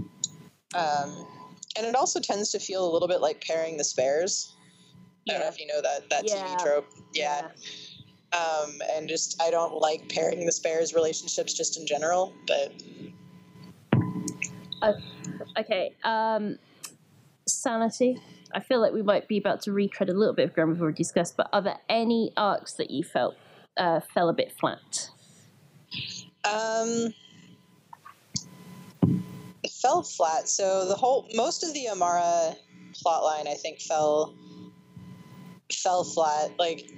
And it also tends to feel a little bit like pairing the spares. I don't know if you know that TV trope. Yeah. And just, I don't like pairing the spares relationships just in general, but... Okay, Sanity. I feel like we might be about to retread a little bit of ground we've already discussed, but are there any arcs that you felt fell a bit flat? It fell flat. So most of the Amara plotline, I think, fell flat. Like,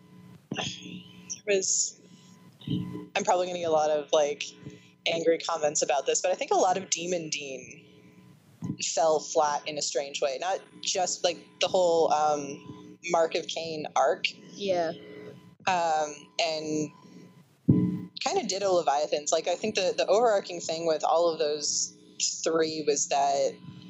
I'm probably going to get a lot of like angry comments about this, but I think a lot of Demon Dean fell flat in a strange way. Not just like the whole Mark of Cain arc. Yeah. And kind of ditto Leviathans. Like, I think the overarching thing with all of those three was that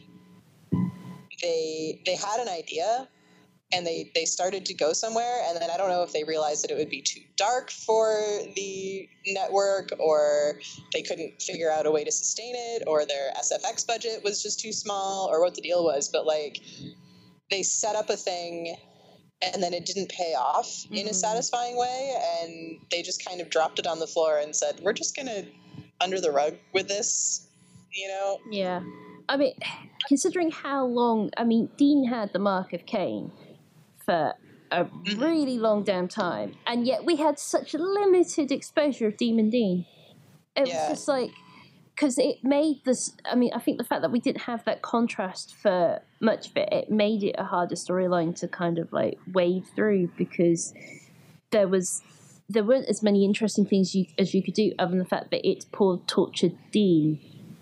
they had an idea and they started to go somewhere, and then I don't know if they realized that it would be too dark for the network, or they couldn't figure out a way to sustain it, or their SFX budget was just too small, or what the deal was. But like, they set up a thing and then it didn't pay off in a satisfying way, and they just kind of dropped it on the floor and said, we're just gonna under the rug with this, you know? Yeah. I mean, considering how long, Dean had the Mark of Cain for a really long damn time, and yet we had such limited exposure of Demon Dean. It was just like, because it made this, I think the fact that we didn't have that contrast for much of it, it made it a harder storyline to kind of like wade through, because there weren't as many interesting things as you could do, other than the fact that it's poor tortured Dean.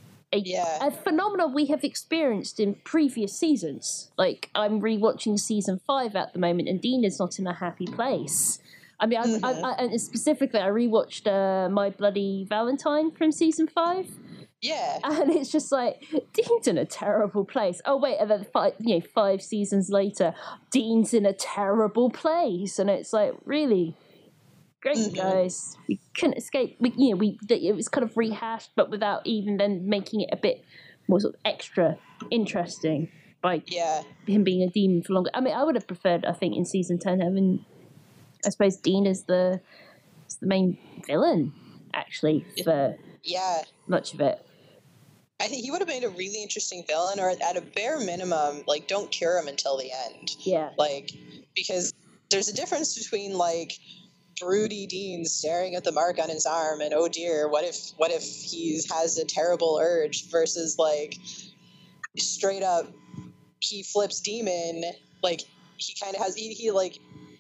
A phenomenon we have experienced in previous seasons. Like, I'm rewatching season 5 at the moment, and Dean is not in a happy place. And specifically, I rewatched My Bloody Valentine from season 5. Yeah. And it's just like, Dean's in a terrible place. Oh, wait, and then 5 seasons later, Dean's in a terrible place. And it's like, really? Great, guys. We couldn't escape. It was kind of rehashed, but without even then making it a bit more sort of extra interesting by him being a demon for longer. I would have preferred, I think, in season 10 having, I suppose, Dean as the main villain, actually, for much of it. I think he would have made a really interesting villain, or at a bare minimum, like, don't cure him until the end. Yeah. Like, because there's a difference between, like, broody Dean staring at the mark on his arm and, oh dear, what if he has a terrible urge, versus like straight up he flips demon. Like, he kind of has he like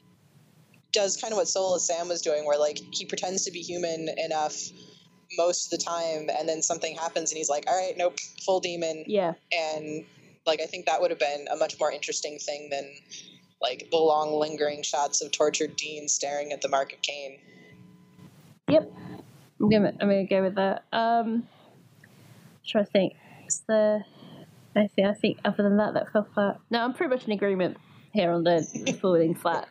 does kind of what Soulless Sam was doing, where like he pretends to be human enough most of the time, and then something happens and he's like, all right, nope, full demon. And like, I think that would have been a much more interesting thing than like the long lingering shots of tortured Dean staring at the Mark of Cain. Yep. I'm gonna go with that. Trying to think. I think other than that fell flat. No, I'm pretty much in agreement here on the falling flat.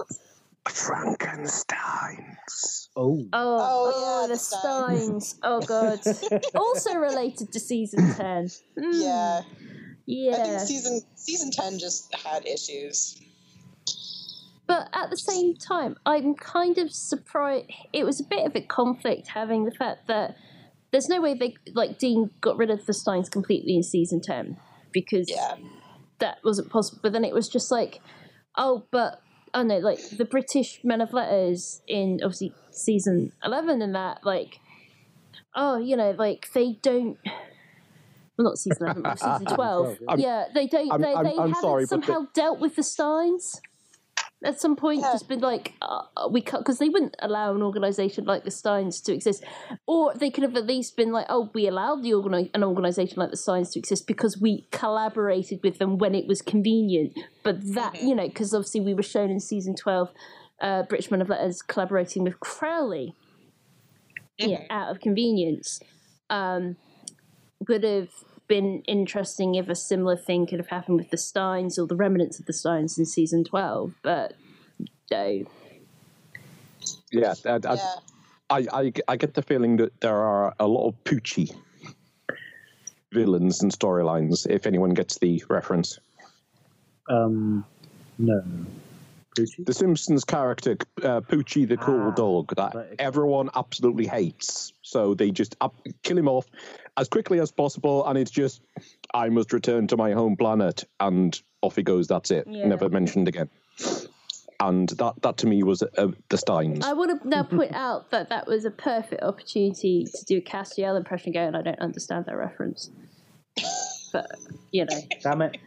Frankensteins. Oh, the Steins. Oh god. Also related to season 10. Yeah. I think season 10 just had issues. But at the same time, I'm kind of surprised. It was a bit of a conflict having the fact that there's no way Dean got rid of the Steins completely in season 10, because that wasn't possible. But then it was just like, the British Men of Letters in obviously season 11 and that, they don't, Well, not season 11, but season 12. Yeah, they haven't sorry, somehow dealt with the Steins. At some point, just been like, we cut, because they wouldn't allow an organisation like the Steins to exist. Or they could have at least been like, oh, we allowed an organisation like the Steins to exist because we collaborated with them when it was convenient. But that, because obviously we were shown in season 12, British Men of Letters collaborating with Crowley out of convenience. Would have been interesting if a similar thing could have happened with the Steins or the remnants of the Steins in season 12, but no. Yeah, I get the feeling that there are a lot of Poochie villains and storylines, if anyone gets the reference. No. Poochie? The Simpsons character, Poochie the cool dog, that everyone absolutely hates. So they just kill him off as quickly as possible, and it's just, I must return to my home planet, and off he goes, that's it. Yeah. Never mentioned again. And that to me was the Steins. I want to now point out that was a perfect opportunity to do a Castiel impression going, I don't understand that reference. But, Damn it.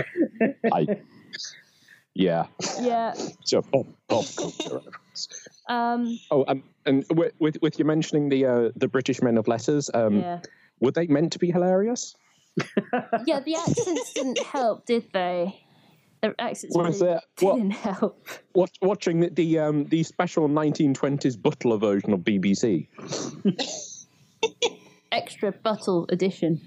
Yeah. So pop culture reference. And with you mentioning the British Men of Letters, were they meant to be hilarious? Yeah, the accents didn't help, did they? The accents didn't help. Watching the special 1920s Butler version of BBC. Extra Buttle edition.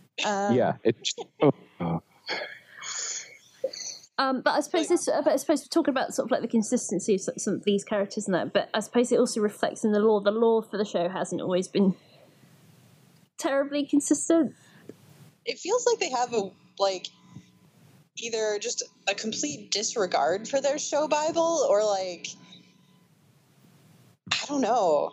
But I suppose we're talking about sort of like the consistency of some of these characters and that. But I suppose it also reflects in the lore. The lore for the show hasn't always been terribly consistent. It feels like they have either just a complete disregard for their show Bible, or I don't know,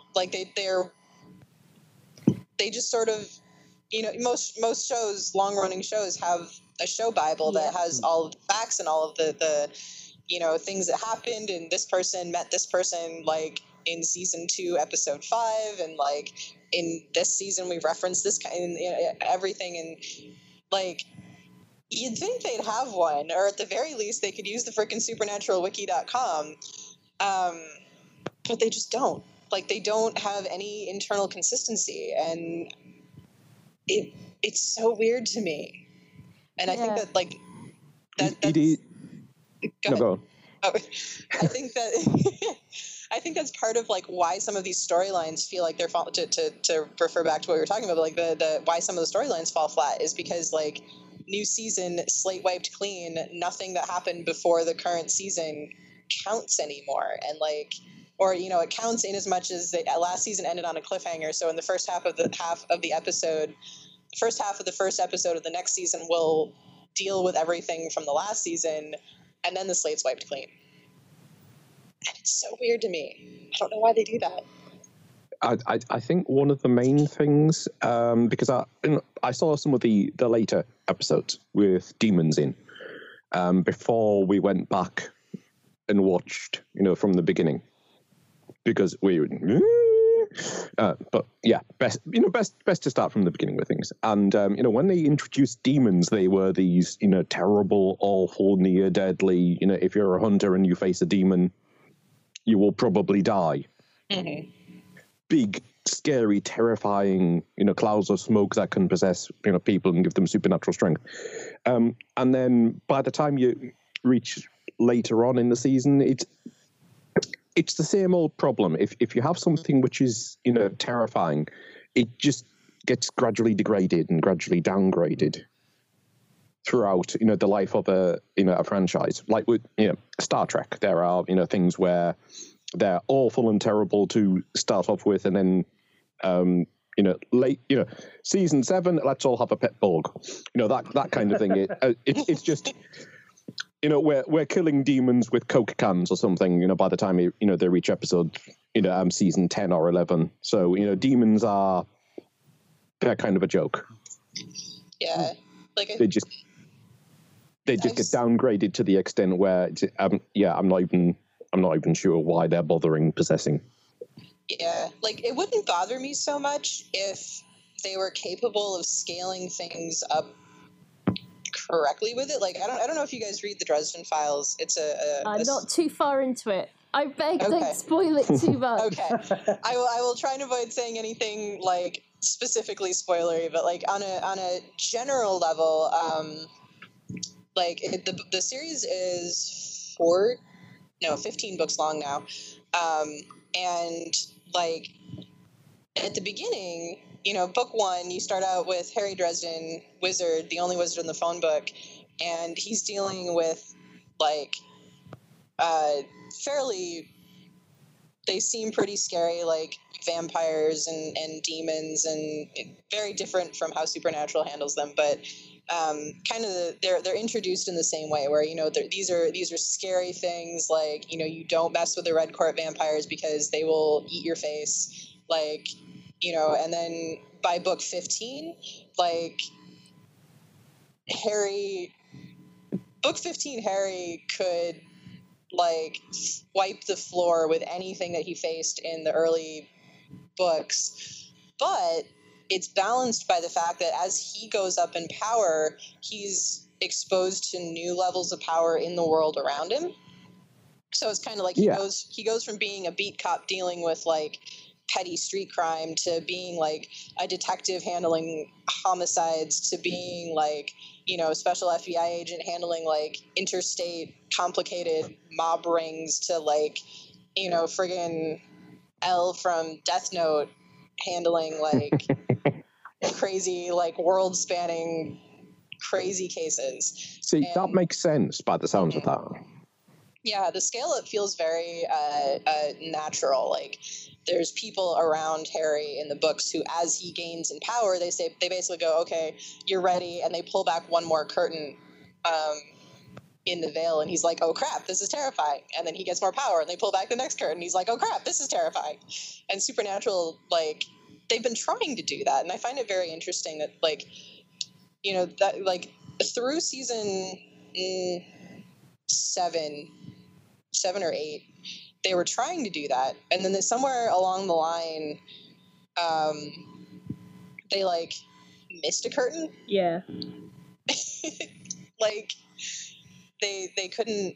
they just sort of, most shows, long-running shows, have a show Bible that has all of the facts and all of the things that happened, and this person met this person in season 2 episode 5, and in this season we referenced this kind of everything, and you'd think they'd have one, or at the very least they could use the freaking supernaturalwiki.com, but they just don't. They don't have any internal consistency, and it's so weird to me. And I think that go on. Oh, I think that's part of why some of these storylines feel like they're to refer back to what we were talking about, the why some of the storylines fall flat is because new season, slate wiped clean, nothing that happened before the current season counts anymore, and it counts in as much as the last season ended on a cliffhanger. So in the first half of the episode. First half of the first episode of the next season will deal with everything from the last season, and then the slate's wiped clean. And it's so weird to me. I don't know why they do that. I think one of the main things, because I saw some of the later episodes with demons in, before we went back and watched, from the beginning, because we were. But yeah, best to start from the beginning with things. And when they introduced demons, they were these terrible, awful, near deadly. If you're a hunter and you face a demon, you will probably die. Mm-hmm. Big, scary, terrifying, clouds of smoke that can possess people and give them supernatural strength. And then by the time you reach later on in the season, it's the same old problem. If you have something which is, terrifying, it just gets gradually degraded and gradually downgraded throughout, the life of a franchise. Like with, Star Trek, there are, things where they're awful and terrible to start off with, and then, season 7, let's all have a pet Borg. That kind of thing. It's just... we're killing demons with Coke cans or something, by the time, they reach episode, season 10 or 11. So, demons they're kind of a joke. Yeah. They just get downgraded to the extent where, I'm not even sure why they're bothering possessing. Yeah. It wouldn't bother me so much if they were capable of scaling things up correctly with it. Like, I don't know if you guys read the Dresden Files. It's I'm not too far into it. I beg, Okay. don't spoil it too much. Okay, I will try and avoid saying anything like specifically spoilery, but like on a general level, like the series is 15 books long now, and like at the beginning, book one, you start out with Harry Dresden, wizard, the only wizard in the phone book, and he's dealing with like fairly. They seem pretty scary, like vampires and demons, and very different from how Supernatural handles them. But kind of they're introduced in the same way, where these are scary things. Like you don't mess with the Red Court vampires because they will eat your face. Like and then by book 15, like book 15, Harry could like wipe the floor with anything that he faced in the early books, but it's balanced by the fact that as he goes up in power, he's exposed to new levels of power in the world around him. So it's kind of like he goes from being a beat cop dealing with like petty street crime to being like a detective handling homicides to being like a special FBI agent handling like interstate complicated mob rings to like friggin' L from Death Note handling like crazy like world spanning crazy cases. See, that makes sense by the sounds of that. Yeah, the scale up feels very natural. Like there's people around Harry in the books who, as he gains in power, they basically go, okay, you're ready, and they pull back one more curtain in the veil, and he's like, oh crap, this is terrifying. And then he gets more power, and they pull back the next curtain, and he's like, oh crap, this is terrifying. And Supernatural, like, they've been trying to do that, and I find it very interesting that, like, that like through season 7 or 8, they were trying to do that, and then somewhere along the line, they like missed a curtain. Yeah. Like they couldn't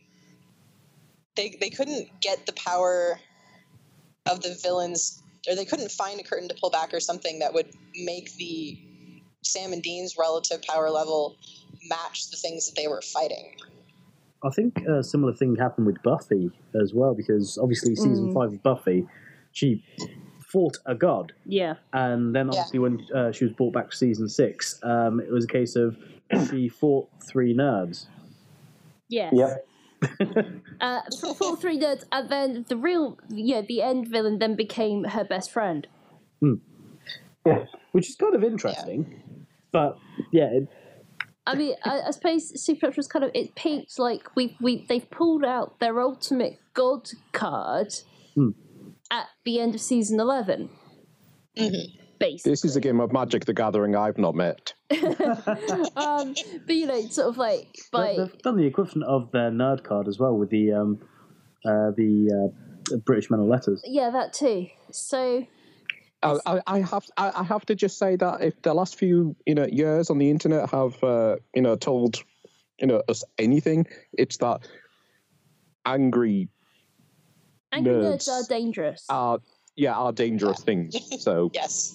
get the power of the villains, or they couldn't find a curtain to pull back or something that would make the Sam and Dean's relative power level match the things that they were fighting. I think a similar thing happened with Buffy as well, because obviously season 5 of Buffy, she fought a god. Yeah. And then obviously when she was brought back for season 6, it was a case of she fought 3 nerds. Yes. Yep. Fought 3 nerds, and then the end villain then became her best friend. Yes. Which is kind of interesting. But, yeah... I mean, I suppose Supernatural's kind of, it peaked like they've pulled out their ultimate god card at the end of season 11. Mm-hmm. Basically. This is a game of Magic the Gathering I've not met. But sort of like they've done the equivalent of their nerd card as well with the British Men of Letters. Yeah, that too. So. I have to just say that if the last few years on the internet have told us anything, it's that angry nerds are dangerous. Are dangerous things. So yes.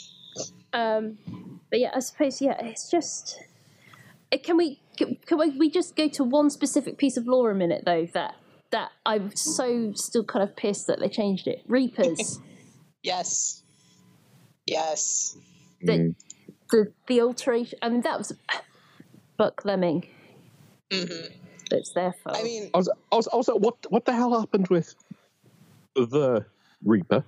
But yeah, I suppose it's just. Can we just go to one specific piece of lore a minute though that I'm so still kind of pissed that they changed it. Reapers. Yes. Yes. The alteration. I mean, that was Buck Lemming. Mm-hmm. It's their fault. I mean, also, what the hell happened with the Reaper?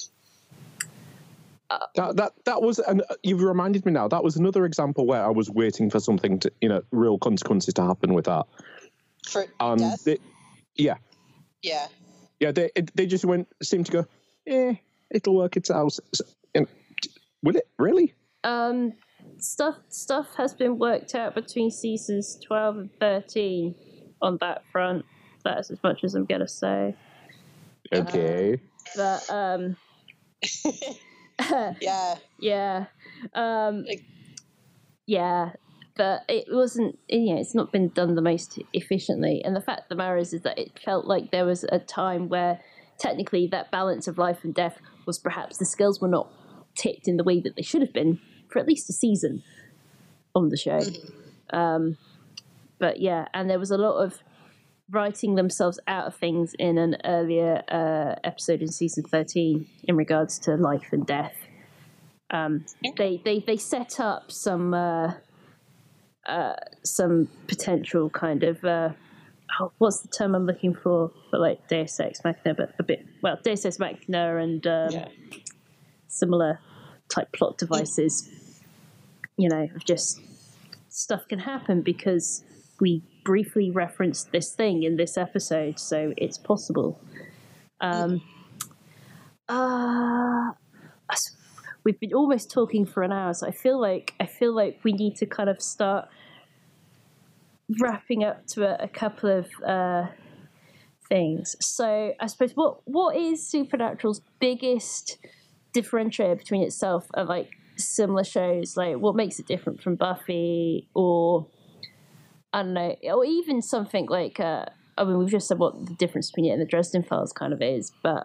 That was, and you've reminded me now. That was another example where I was waiting for something to, real consequences to happen with that. For death? Yeah. They just seemed to go, it'll work itself. Will it really? Stuff has been worked out between seasons 12 and 13 on that front. That's as much as I'm gonna say. Okay. But yeah. Yeah, but it wasn't. It's not been done the most efficiently. And the fact of the matter is that it felt like there was a time where technically that balance of life and death was perhaps the scales were not tipped in the way that they should have been for at least a season on the show. But yeah, and there was a lot of writing themselves out of things in an earlier episode in season 13 in regards to life and death. They set up some potential kind of what's the term I'm looking for like Deus Ex Machina, but Deus Ex Machina and similar type plot devices. Of just stuff can happen because we briefly referenced this thing in this episode, so it's possible. We've been almost talking for an hour, so I feel like we need to kind of start wrapping up to a couple of things. So I suppose what is Supernatural's biggest differentiator between itself and like similar shows? Like, what makes it different from Buffy, or I don't know, or even something like we've just said what the difference between it and the Dresden Files kind of is, but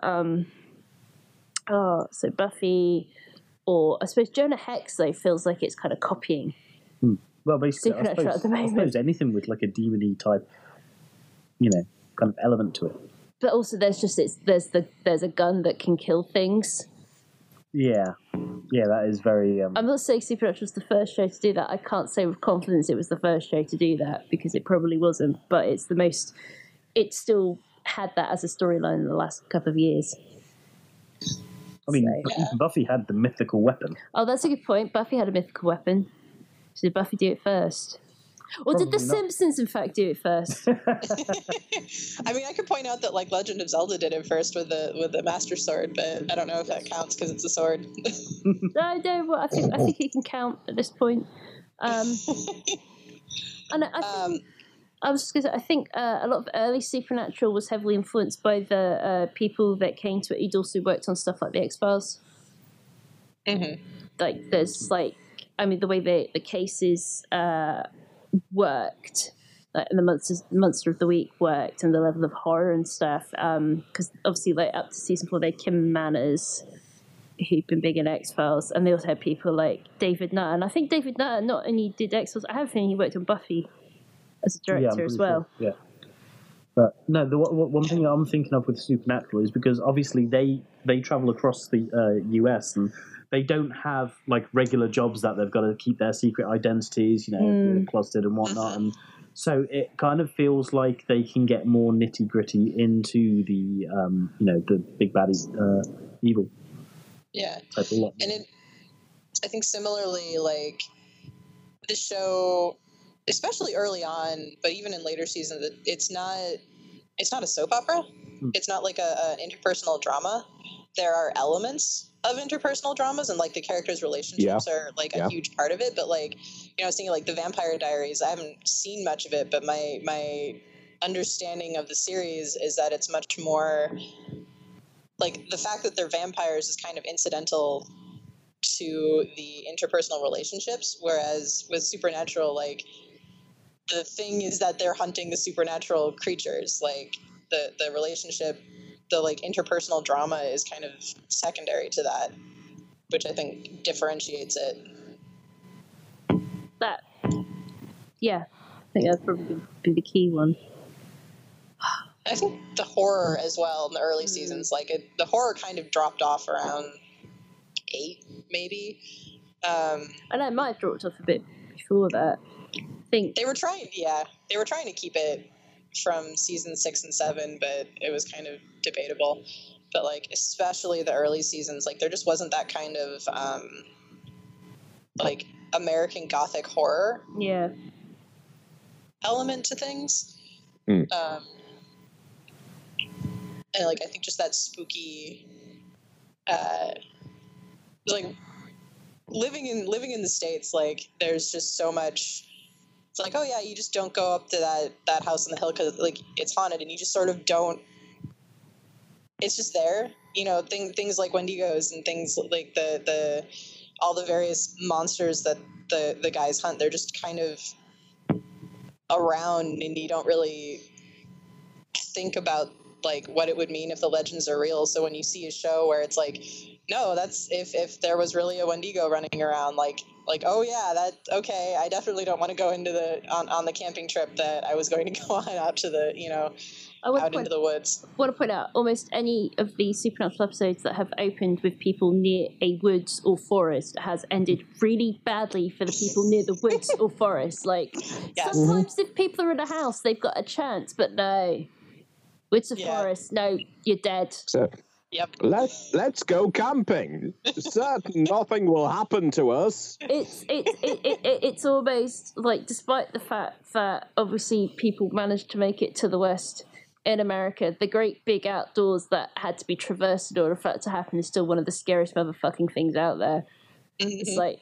so Buffy, or I suppose Jonah Hex though feels like it's kind of copying. Well, basically, Supernatural at the moment. I suppose anything with like a demon-y type, kind of element to it. But also, there's a gun that can kill things. Yeah, that is very. I'm not saying Supernatural was the first show to do that. I can't say with confidence it was the first show to do that because it probably wasn't. But it's the most. It still had that as a storyline in the last couple of years. I mean, Buffy had the mythical weapon. Oh, that's a good point. Buffy had a mythical weapon. So did Buffy do it first? Or probably did The Simpsons, in fact, do it first? I mean, I could point out that, like, Legend of Zelda did it first with the Master Sword, but I don't know if that counts because it's a sword. No, well, I think it can count at this point. And I was just going to say, I think a lot of early Supernatural was heavily influenced by the people that came to it. He'd also worked on stuff like The X-Files. Mm-hmm. Like, there's, like, I mean, the way the cases worked, like, and the Monster of the Week worked, and the level of horror and stuff, because obviously, like, up to season 4, they had Kim Manners, who'd been big in X-Files, and they also had people like David Nutter. And I think David Nutter not only did X-Files, I have a feeling he worked on Buffy as a director as well. Sure. Yeah. But no, the one thing I'm thinking of with Supernatural is because obviously they travel across the US and they don't have like regular jobs that they've got to keep their secret identities, closeted and whatnot, and so it kind of feels like they can get more nitty gritty into the the big baddie evil. Yeah, type of lot. And I think similarly, like the show, especially early on, but even in later seasons, it's not a soap opera. It's not like an interpersonal drama. There are elements of interpersonal dramas, and like the characters' relationships are like a huge part of it. But like, I was thinking like the Vampire Diaries. I haven't seen much of it, but my understanding of the series is that it's much more like the fact that they're vampires is kind of incidental to the interpersonal relationships, whereas with Supernatural, like the thing is that they're hunting the supernatural creatures. Like the relationship, the like interpersonal drama is kind of secondary to that, which I think differentiates it. I think that'd probably be the key one. I think the horror as well in the early seasons, like the horror kind of dropped off around 8, maybe. I know it might have dropped off a bit before that. I think they were trying to keep it from season 6 and 7, but it was kind of debatable. But like especially the early seasons, like there just wasn't that kind of like American Gothic horror element to things. And like I think just that spooky like living in the States, like there's just so much. It's like, oh yeah, you just don't go up to that house on the hill because like it's haunted, and you just sort of don't. It's just there, things like Wendigos and things like the all the various monsters that the guys hunt, they're just kind of around, and you don't really think about like what it would mean if the legends are real. So when you see a show where it's like, no, that's if there was really a Wendigo running around, like oh yeah, that okay, I definitely don't want to go into on the camping trip that I was going to go on out to the into the woods. I want to point out almost any of the Supernatural episodes that have opened with people near a woods or forest has ended really badly for the people near the woods or forest. Like sometimes if people are in a house, they've got a chance, but no. Woods or forest, no, you're dead. So, yep. Let's go camping. Certain nothing will happen to us. It's almost like, despite the fact that obviously people managed to make it to the West in America, the great big outdoors that had to be traversed in order for that to happen is still one of the scariest motherfucking things out there. Mm-hmm. It's like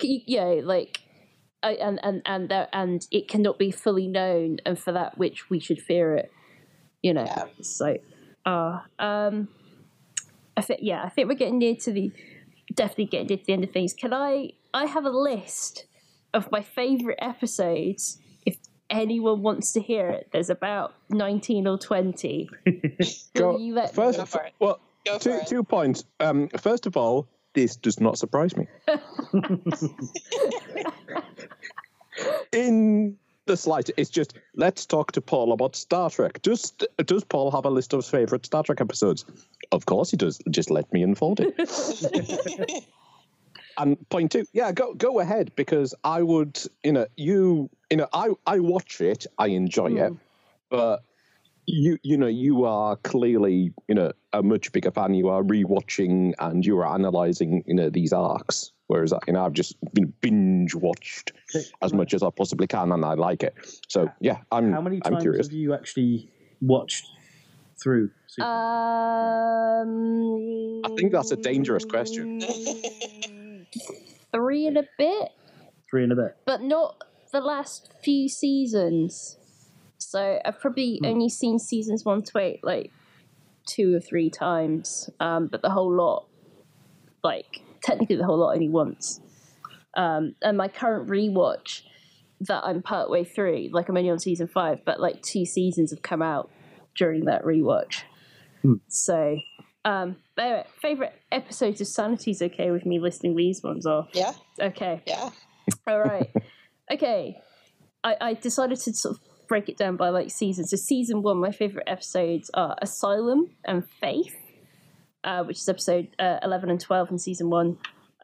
and it cannot be fully known, and for that which we should fear it. So, I think we're getting definitely getting near to the end of things. I have a list of my favourite episodes. If anyone wants to hear it, there's about 19 or 20. Go for it. Well, two points. First of all, this does not surprise me. In the slightest, it's just, let's talk to Paul about Star Trek. Does Paul have a list of favourite Star Trek episodes? Of course he does. Just let me unfold it. And point two, go ahead, because I would, I watch it, I enjoy it, but you are clearly, a much bigger fan. You are rewatching and you are analysing, these arcs. Whereas, I've just binge watched as much as I possibly can, and I like it. So, I'm How many times curious. have you actually watched through? I think that's a dangerous question. 3 and a bit. 3 and a bit. But not the last few seasons. So I've probably only seen seasons 1 to 8 like 2 or 3 times. But the whole lot, technically the whole lot only once. And my current rewatch that I'm partway through, I'm only on season 5, but 2 seasons have come out during that rewatch. So, favourite episodes of Sanity's okay with me listing these ones off? Yeah. Okay. Yeah. All right. Okay. I decided to sort of break it down by seasons. So season 1, my favourite episodes are Asylum and Faith, which is episode 11 and 12 in season 1.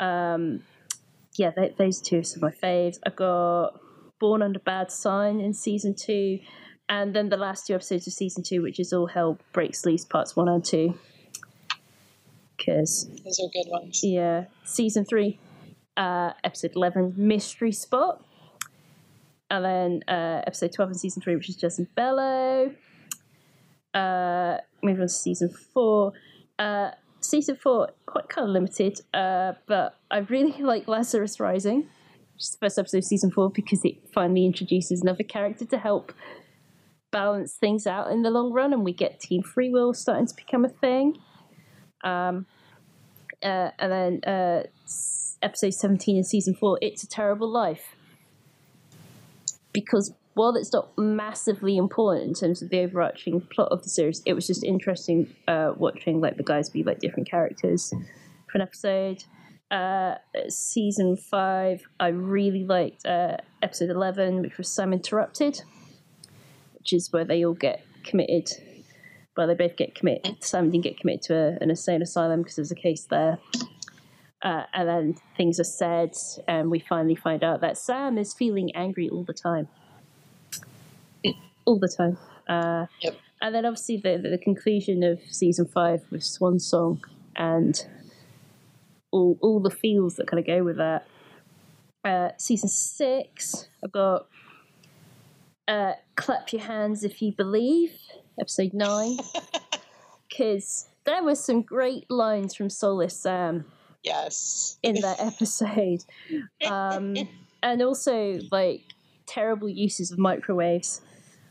Those 2 are some of my faves. I've got Born Under Bad Sign in season 2, and then the last 2 episodes of season 2, which is All Hell Breaks Loose parts 1 and 2. Because those are good ones. Yeah. Season 3, episode 11, Mystery Spot. And then episode 12 in season 3, which is Justin Bello. Moving on to season 4. Season 4, quite kind of limited, but I really like Lazarus Rising, which is the first episode of season 4, because it finally introduces another character to help balance things out in the long run, and we get Team Free Will starting to become a thing. And then episode 17 in season 4, It's a Terrible Life. Because while it's not massively important in terms of the overarching plot of the series, it was just interesting watching the guys be different characters for an episode. Season 5, I really liked episode 11, which was Sam Interrupted, which is where they all get committed. Well, they both get committed. Sam didn't get committed to an insane asylum because there's a case there. And then things are said, and we finally find out that Sam is feeling angry all the time. All the time. Yep. And then obviously the conclusion of season 5 with Swan Song and all the feels that kind of go with that. Season 6, I've got Clap Your Hands If You Believe, episode 9. Because there were some great lines from Soulless Sam. Yes. In that episode. And also, terrible uses of microwaves.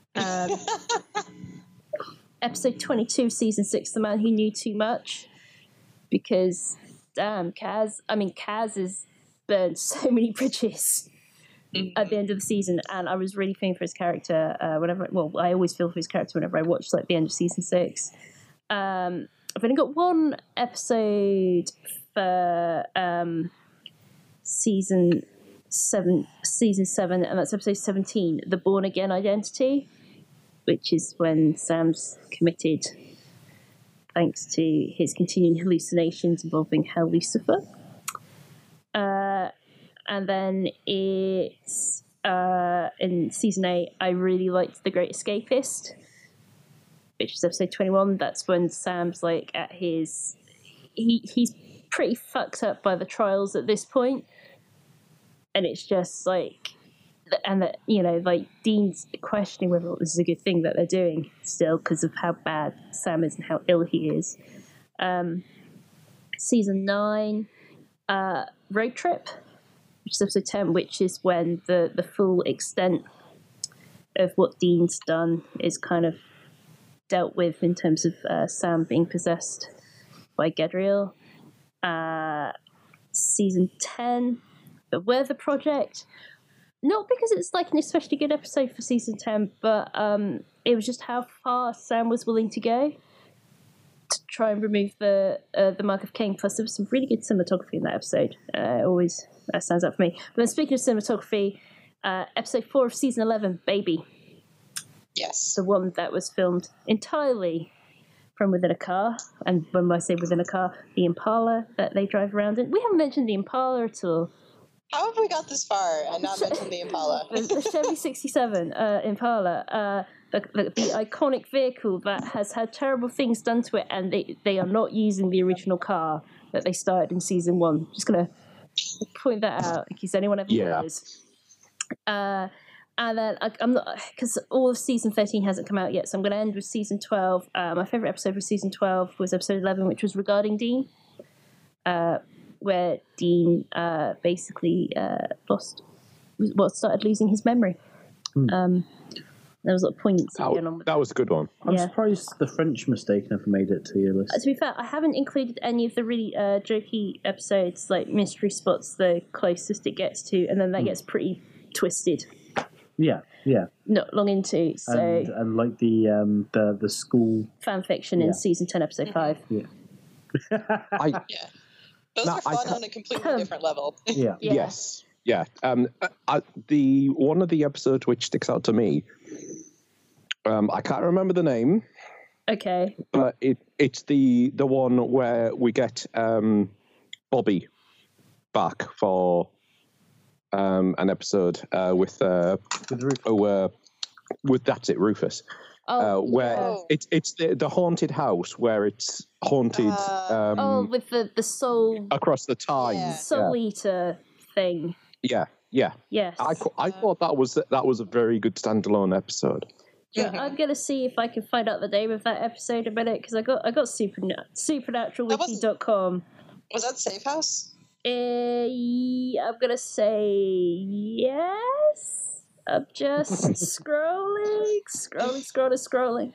Episode 22, season 6, The Man Who Knew Too Much. Because, damn, Kaz is burned so many bridges at the end of the season, and I was really feeling for his character I always feel for his character whenever I watch like the end of season 6. I've only got one episode for season 7, and that's episode 17, The Born Again Identity, which is when Sam's committed thanks to his continuing hallucinations involving Hell Lucifer. And then it's in season 8, I really liked The Great Escapist, which is episode 21. That's when Sam's like at his... He's pretty fucked up by the trials at this point. And it's just like... And that, you know, like Dean's questioning whether this is a good thing that they're doing still because of how bad Sam is and how ill he is. Season 9, Road Trip, which is episode 10, which is when the full extent of what Dean's done is kind of dealt with in terms of Sam being possessed by Gedriel. Season 10, The Weather Project. Not because it's like an especially good episode for season 10, but it was just how far Sam was willing to go to try and remove the Mark of Cain. Plus, there was some really good cinematography in that episode. Always stands out for me. But then speaking of cinematography, episode 4 of season 11, Baby. Yes. The one that was filmed entirely from within a car. And when I say within a car, the Impala that they drive around in. We haven't mentioned the Impala at all. How have we got this far and not mentioned the Impala? The Chevy 67 Impala, the iconic vehicle that has had terrible things done to it, and they are not using the original car that they started in season 1. Just going to point that out in case anyone ever wonders. And then I'm not, because all of season 13 hasn't come out yet, so I'm going to end with season 12. My favourite episode for season 12 was episode 11, which was regarding Dean. Where Dean basically started losing his memory. There was a lot of poignancy going on. That was a good one. I'm surprised the French mistake never made it to your list. To be fair, I haven't included any of the really jokey episodes, like Mystery Spot's the closest it gets to, and then that gets pretty twisted. Yeah. Not long into, so... And like the school... fan fiction in season 10, episode 5. Yeah. Those are fun on a completely different level. Yeah. Yes. Yeah. The one of the episodes which sticks out to me, I can't remember the name. Okay. But it's the one where we get Bobby back for an episode with That's It, Rufus. It's the haunted house where it's haunted. With the soul across the time, soul eater thing. Yeah. Yes. I thought that was a very good standalone episode. Yeah, I'm gonna see if I can find out the name of that episode in a minute because I got supernaturalwiki.com. Was that Safe House? I'm gonna say yes. I'm just scrolling.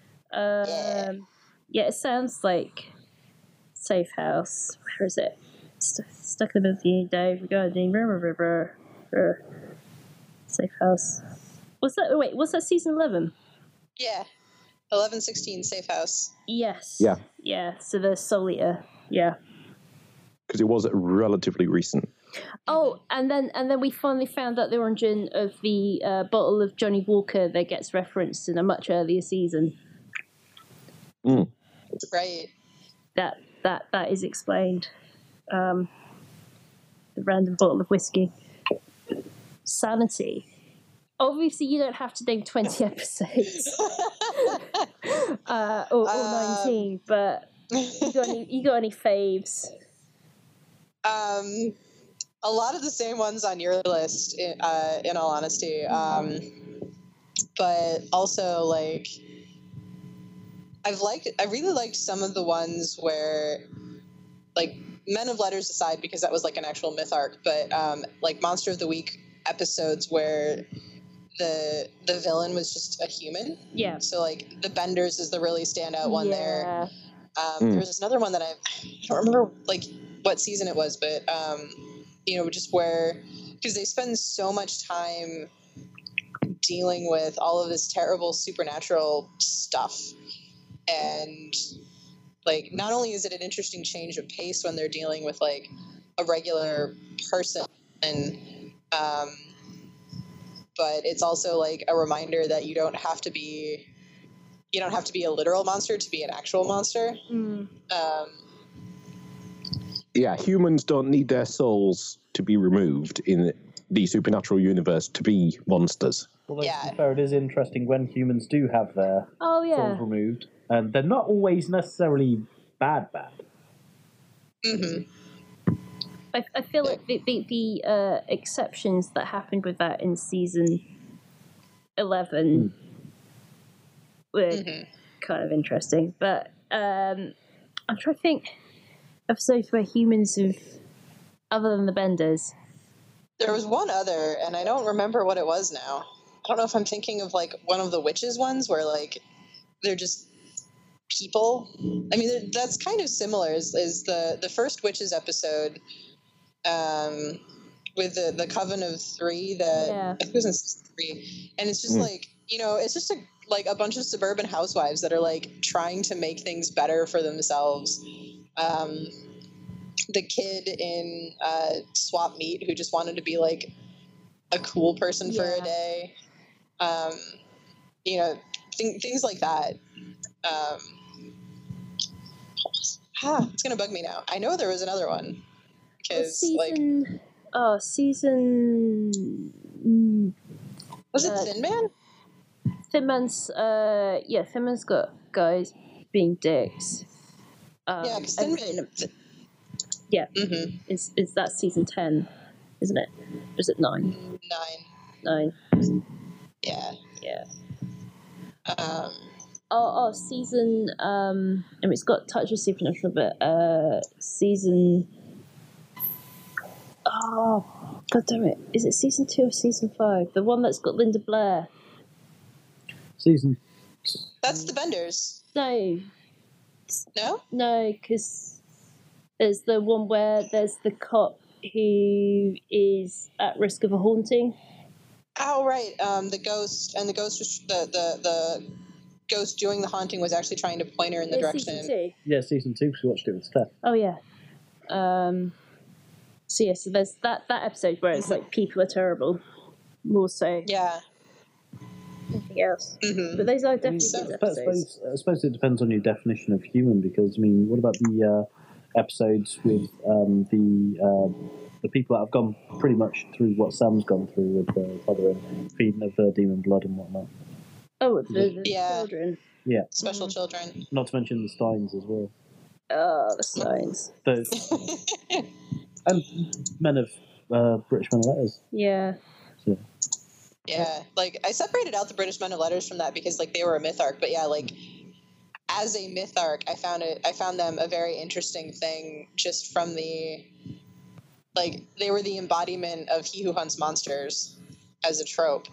Yeah, it sounds like Safe House. Where is it? Stuck in the middle of the day regarding River. Safe House. Was that season 11? Yeah. 11-16, Safe House. Yes. Yeah. Yeah, so the Soul Eater. Yeah. Because it was relatively recent. Oh, and then we finally found out the origin of the bottle of Johnny Walker that gets referenced in a much earlier season. Right. That is explained. The random bottle of whiskey. Sanity. Obviously, you don't have to name 20 episodes or 19, but you got any faves? A lot of the same ones on your list, in all honesty. But also, like, I really liked some of the ones where, like, Men of Letters aside, because that was like an actual myth arc, but like Monster of the Week episodes where the villain was just a human. Yeah. So like the Benders is the really standout one there. There was another one that I don't remember like what season it was, but just where, because they spend so much time dealing with all of this terrible supernatural stuff. And like, not only is it an interesting change of pace when they're dealing with like a regular person, but it's also like a reminder that you don't have to be a literal monster to be an actual monster. Yeah, humans don't need their souls to be removed in the supernatural universe to be monsters. Well, to be fair, it is interesting when humans do have their souls removed, and they're not always necessarily bad. Mm-hmm. I feel like the exceptions that happened with that in season 11 were kind of interesting, but I'm trying to think episodes where humans have, other than the Benders. There was one other, and I don't remember what it was now. I don't know if I'm thinking of like one of the witches ones where like they're just people. I mean, that's kind of similar as the first witches episode with the Coven of Three that I think it was in season 3, and it's just like, it's just a bunch of suburban housewives that are like trying to make things better for themselves. The kid in Swap Meet who just wanted to be like a cool person for a day. Things like that. It's gonna bug me now. I know there was another one because season. Was it Thin Man? Thin Man's Thin Man's got guys being dicks. Because Thin Man. Yeah, is that season 10, isn't it? Or is it 9? 9. Yeah. Season. It's got touch of supernatural, but season. Oh, God damn it! Is it season 2 or season 5? The one that's got Linda Blair. Season. That's the Benders. No. No. No, because there's the one where there's the cop who is at risk of a haunting. Oh right, the ghost, and the ghost was the ghost doing the haunting was actually trying to point her in the direction. Season 2. Yeah, season 2, because we watched it with Steph. Oh yeah. So there's that episode where it's like people are terrible, more so. Yeah. Nothing else. But those are definitely good episodes. I suppose it depends on your definition of human, because I mean, what about the episodes with the people that have gone pretty much through what Sam's gone through with the father and feeding of the demon blood and whatnot? Oh, the children. Yeah. Special children. Not to mention the Steins as well. Oh, the Steins. And men of British Men of Letters. Yeah. So. Yeah, like I separated out the British Men of Letters from that because like they were a myth arc, but yeah, like as a myth arc, I found them a very interesting thing just from the like they were the embodiment of He Who Hunts Monsters as a trope.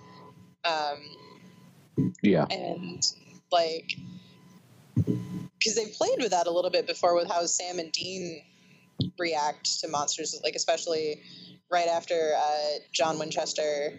And like because they've played with that a little bit before with how Sam and Dean react to monsters, like especially right after John Winchester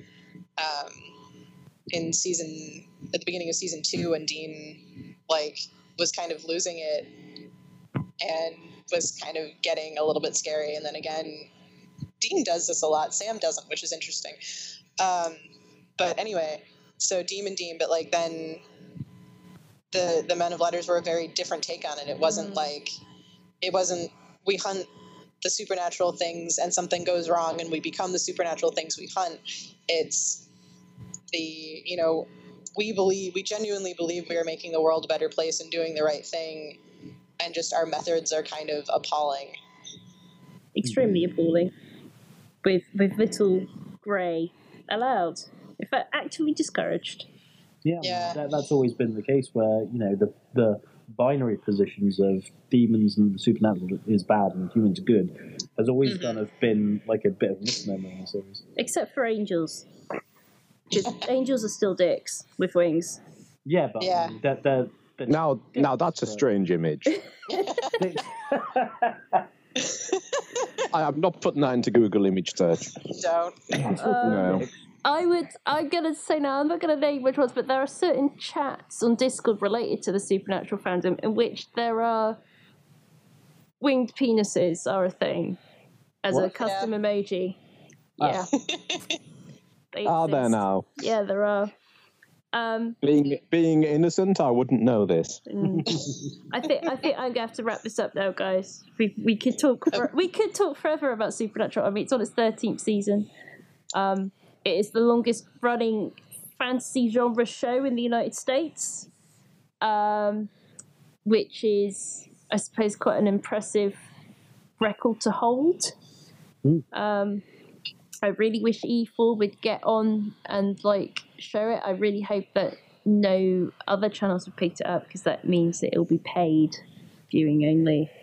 at the beginning of season 2, when Dean like was kind of losing it and was kind of getting a little bit scary, and then again Dean does this a lot, Sam doesn't, which is interesting. But anyway, so Demon Dean, but like then the Men of Letters were a very different take on it. It wasn't we hunt the supernatural things and something goes wrong and we become the supernatural things we hunt. It's we genuinely believe we are making the world a better place and doing the right thing, and just our methods are kind of appalling. Extremely appalling. With little grey allowed. In fact, actually discouraged. Yeah. That's always been the case where, the binary positions of demons and supernatural is bad and humans are good has always kind of been like a bit of a misnomer in the series. Except for angels. Angels are still dicks with wings. Yeah, but I mean, they're now that's a strange image. I'm not putting that into Google image search. Don't. No. I'm gonna say now, I'm not gonna name which ones, but there are certain chats on Discord related to the Supernatural fandom in which there are winged penises are a thing as a custom emoji. Yeah. Are there now? Yeah, there are. Being innocent, I wouldn't know this. I think I'm gonna have to wrap this up now, guys. We could talk forever about Supernatural. I mean, it's on its 13th season. It is the longest running fantasy genre show in the United States, which is, I suppose, quite an impressive record to hold. I really wish E4 would get on and show it. I really hope that no other channels have picked it up, because that means that it'll be paid viewing only.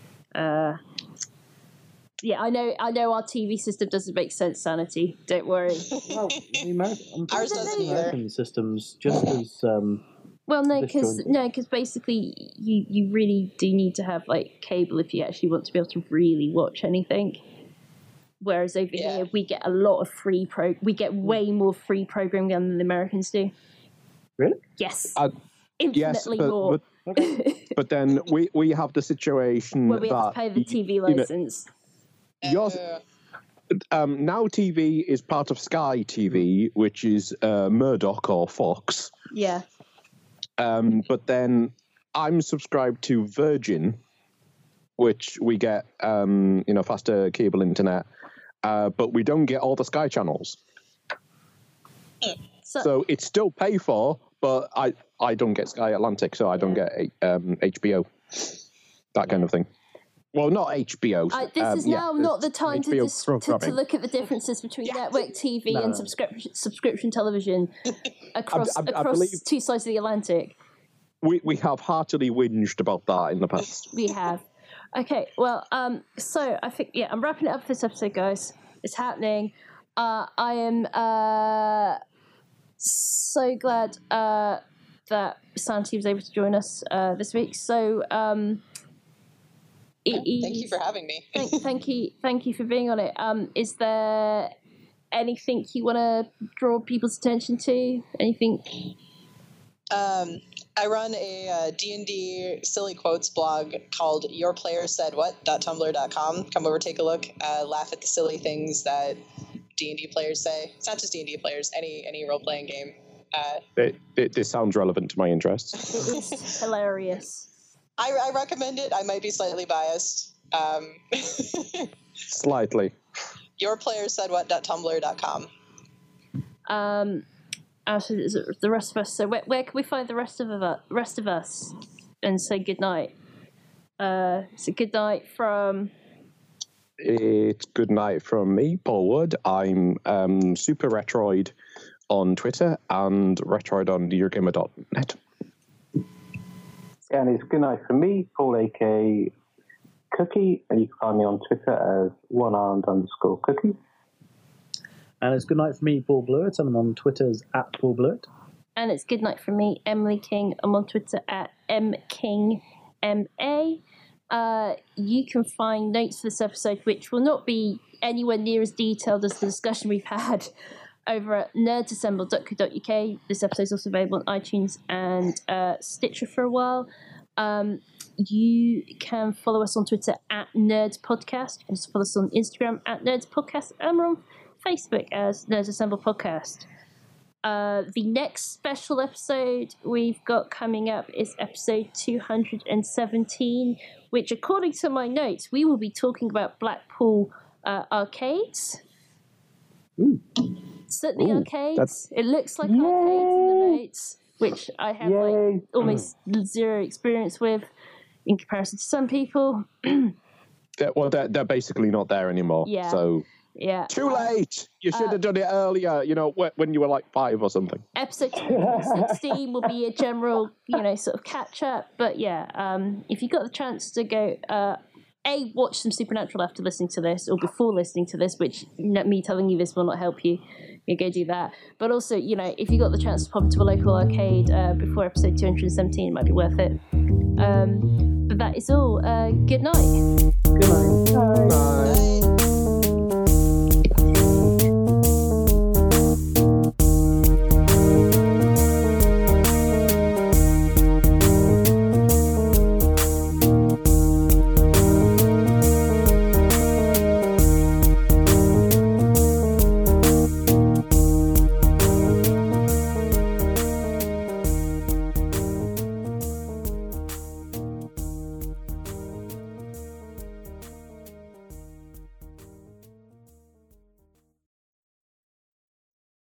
Yeah, I know our TV system doesn't make sense, Sanity. Don't worry. Well, the Ours doesn't either. American system's just as... Well, no, because basically you really do need to have cable if you actually want to be able to really watch anything. Whereas over here we get a lot of we get way more free programming than the Americans do. Really? Yes. Infinitely more. But then we have the situation where we have to pay the TV license. Now TV is part of Sky TV, which is Murdoch or Fox. Yeah. But then I'm subscribed to Virgin, which we get faster cable internet, but we don't get all the Sky channels. So it's still pay for, but I don't get Sky Atlantic, so I don't get HBO, that kind of thing. Well, not HBO. This is now not the time to look at the differences between network TV and subscription television across two sides of the Atlantic. We have heartily whinged about that in the past. We have. Okay, well, so I think, I'm wrapping it up for this episode, guys. It's happening. I am so glad that Santi was able to join us this week. So... thank you for having me. Thank you for being on it. Is there anything you want to draw people's attention to? Anything? I run a D&D silly quotes blog called yourplayersaidwhat.tumblr.com. Come over, take a look, laugh at the silly things that D&D players say. It's not just D&D players, any role-playing game. This sounds relevant to my interests. It is hilarious. I recommend it. I might be slightly biased. Slightly. Yourplayersaidwhat.tumblr.com. The rest of us. So where can we find the rest of us and say goodnight? So goodnight from... It's goodnight from me, Paul Wood. I'm Super Retroid on Twitter and Retroid on Eurogamer.net. And it's good night from me, Paul aka Cookie, and you can find me on Twitter as @1armed_cookie. And it's good night for me, Paul Blewett, and I'm on Twitter as @PaulBlewett. And it's good night from me, Emily King. I'm on Twitter @MKingMA. You can find notes for this episode, which will not be anywhere near as detailed as the discussion we've had, over at nerdsassemble.co.uk. This episode is also available on iTunes and Stitcher for a while. You can follow us on Twitter @NerdsPodcast. You can also follow us on Instagram @NerdsPodcast. And we're on Facebook as Nerds Assemble Podcast. The next special episode we've got coming up is episode 217, which, according to my notes, we will be talking about Blackpool arcades. Ooh. Certainly arcades. It looks like arcades in the notes, which I have almost zero experience with in comparison to some people. They're basically not there anymore. Yeah. So too late. You should have done it earlier. When you were 5 or something. Episode 216 will be a general, sort of catch up. But if you got the chance to go. Watch some Supernatural after listening to this, or before listening to this, which me telling you this will not help you. You go do that. But also, if you got the chance to pop into a local arcade before episode 217, it might be worth it. But that is all. Good night. Good night. Bye.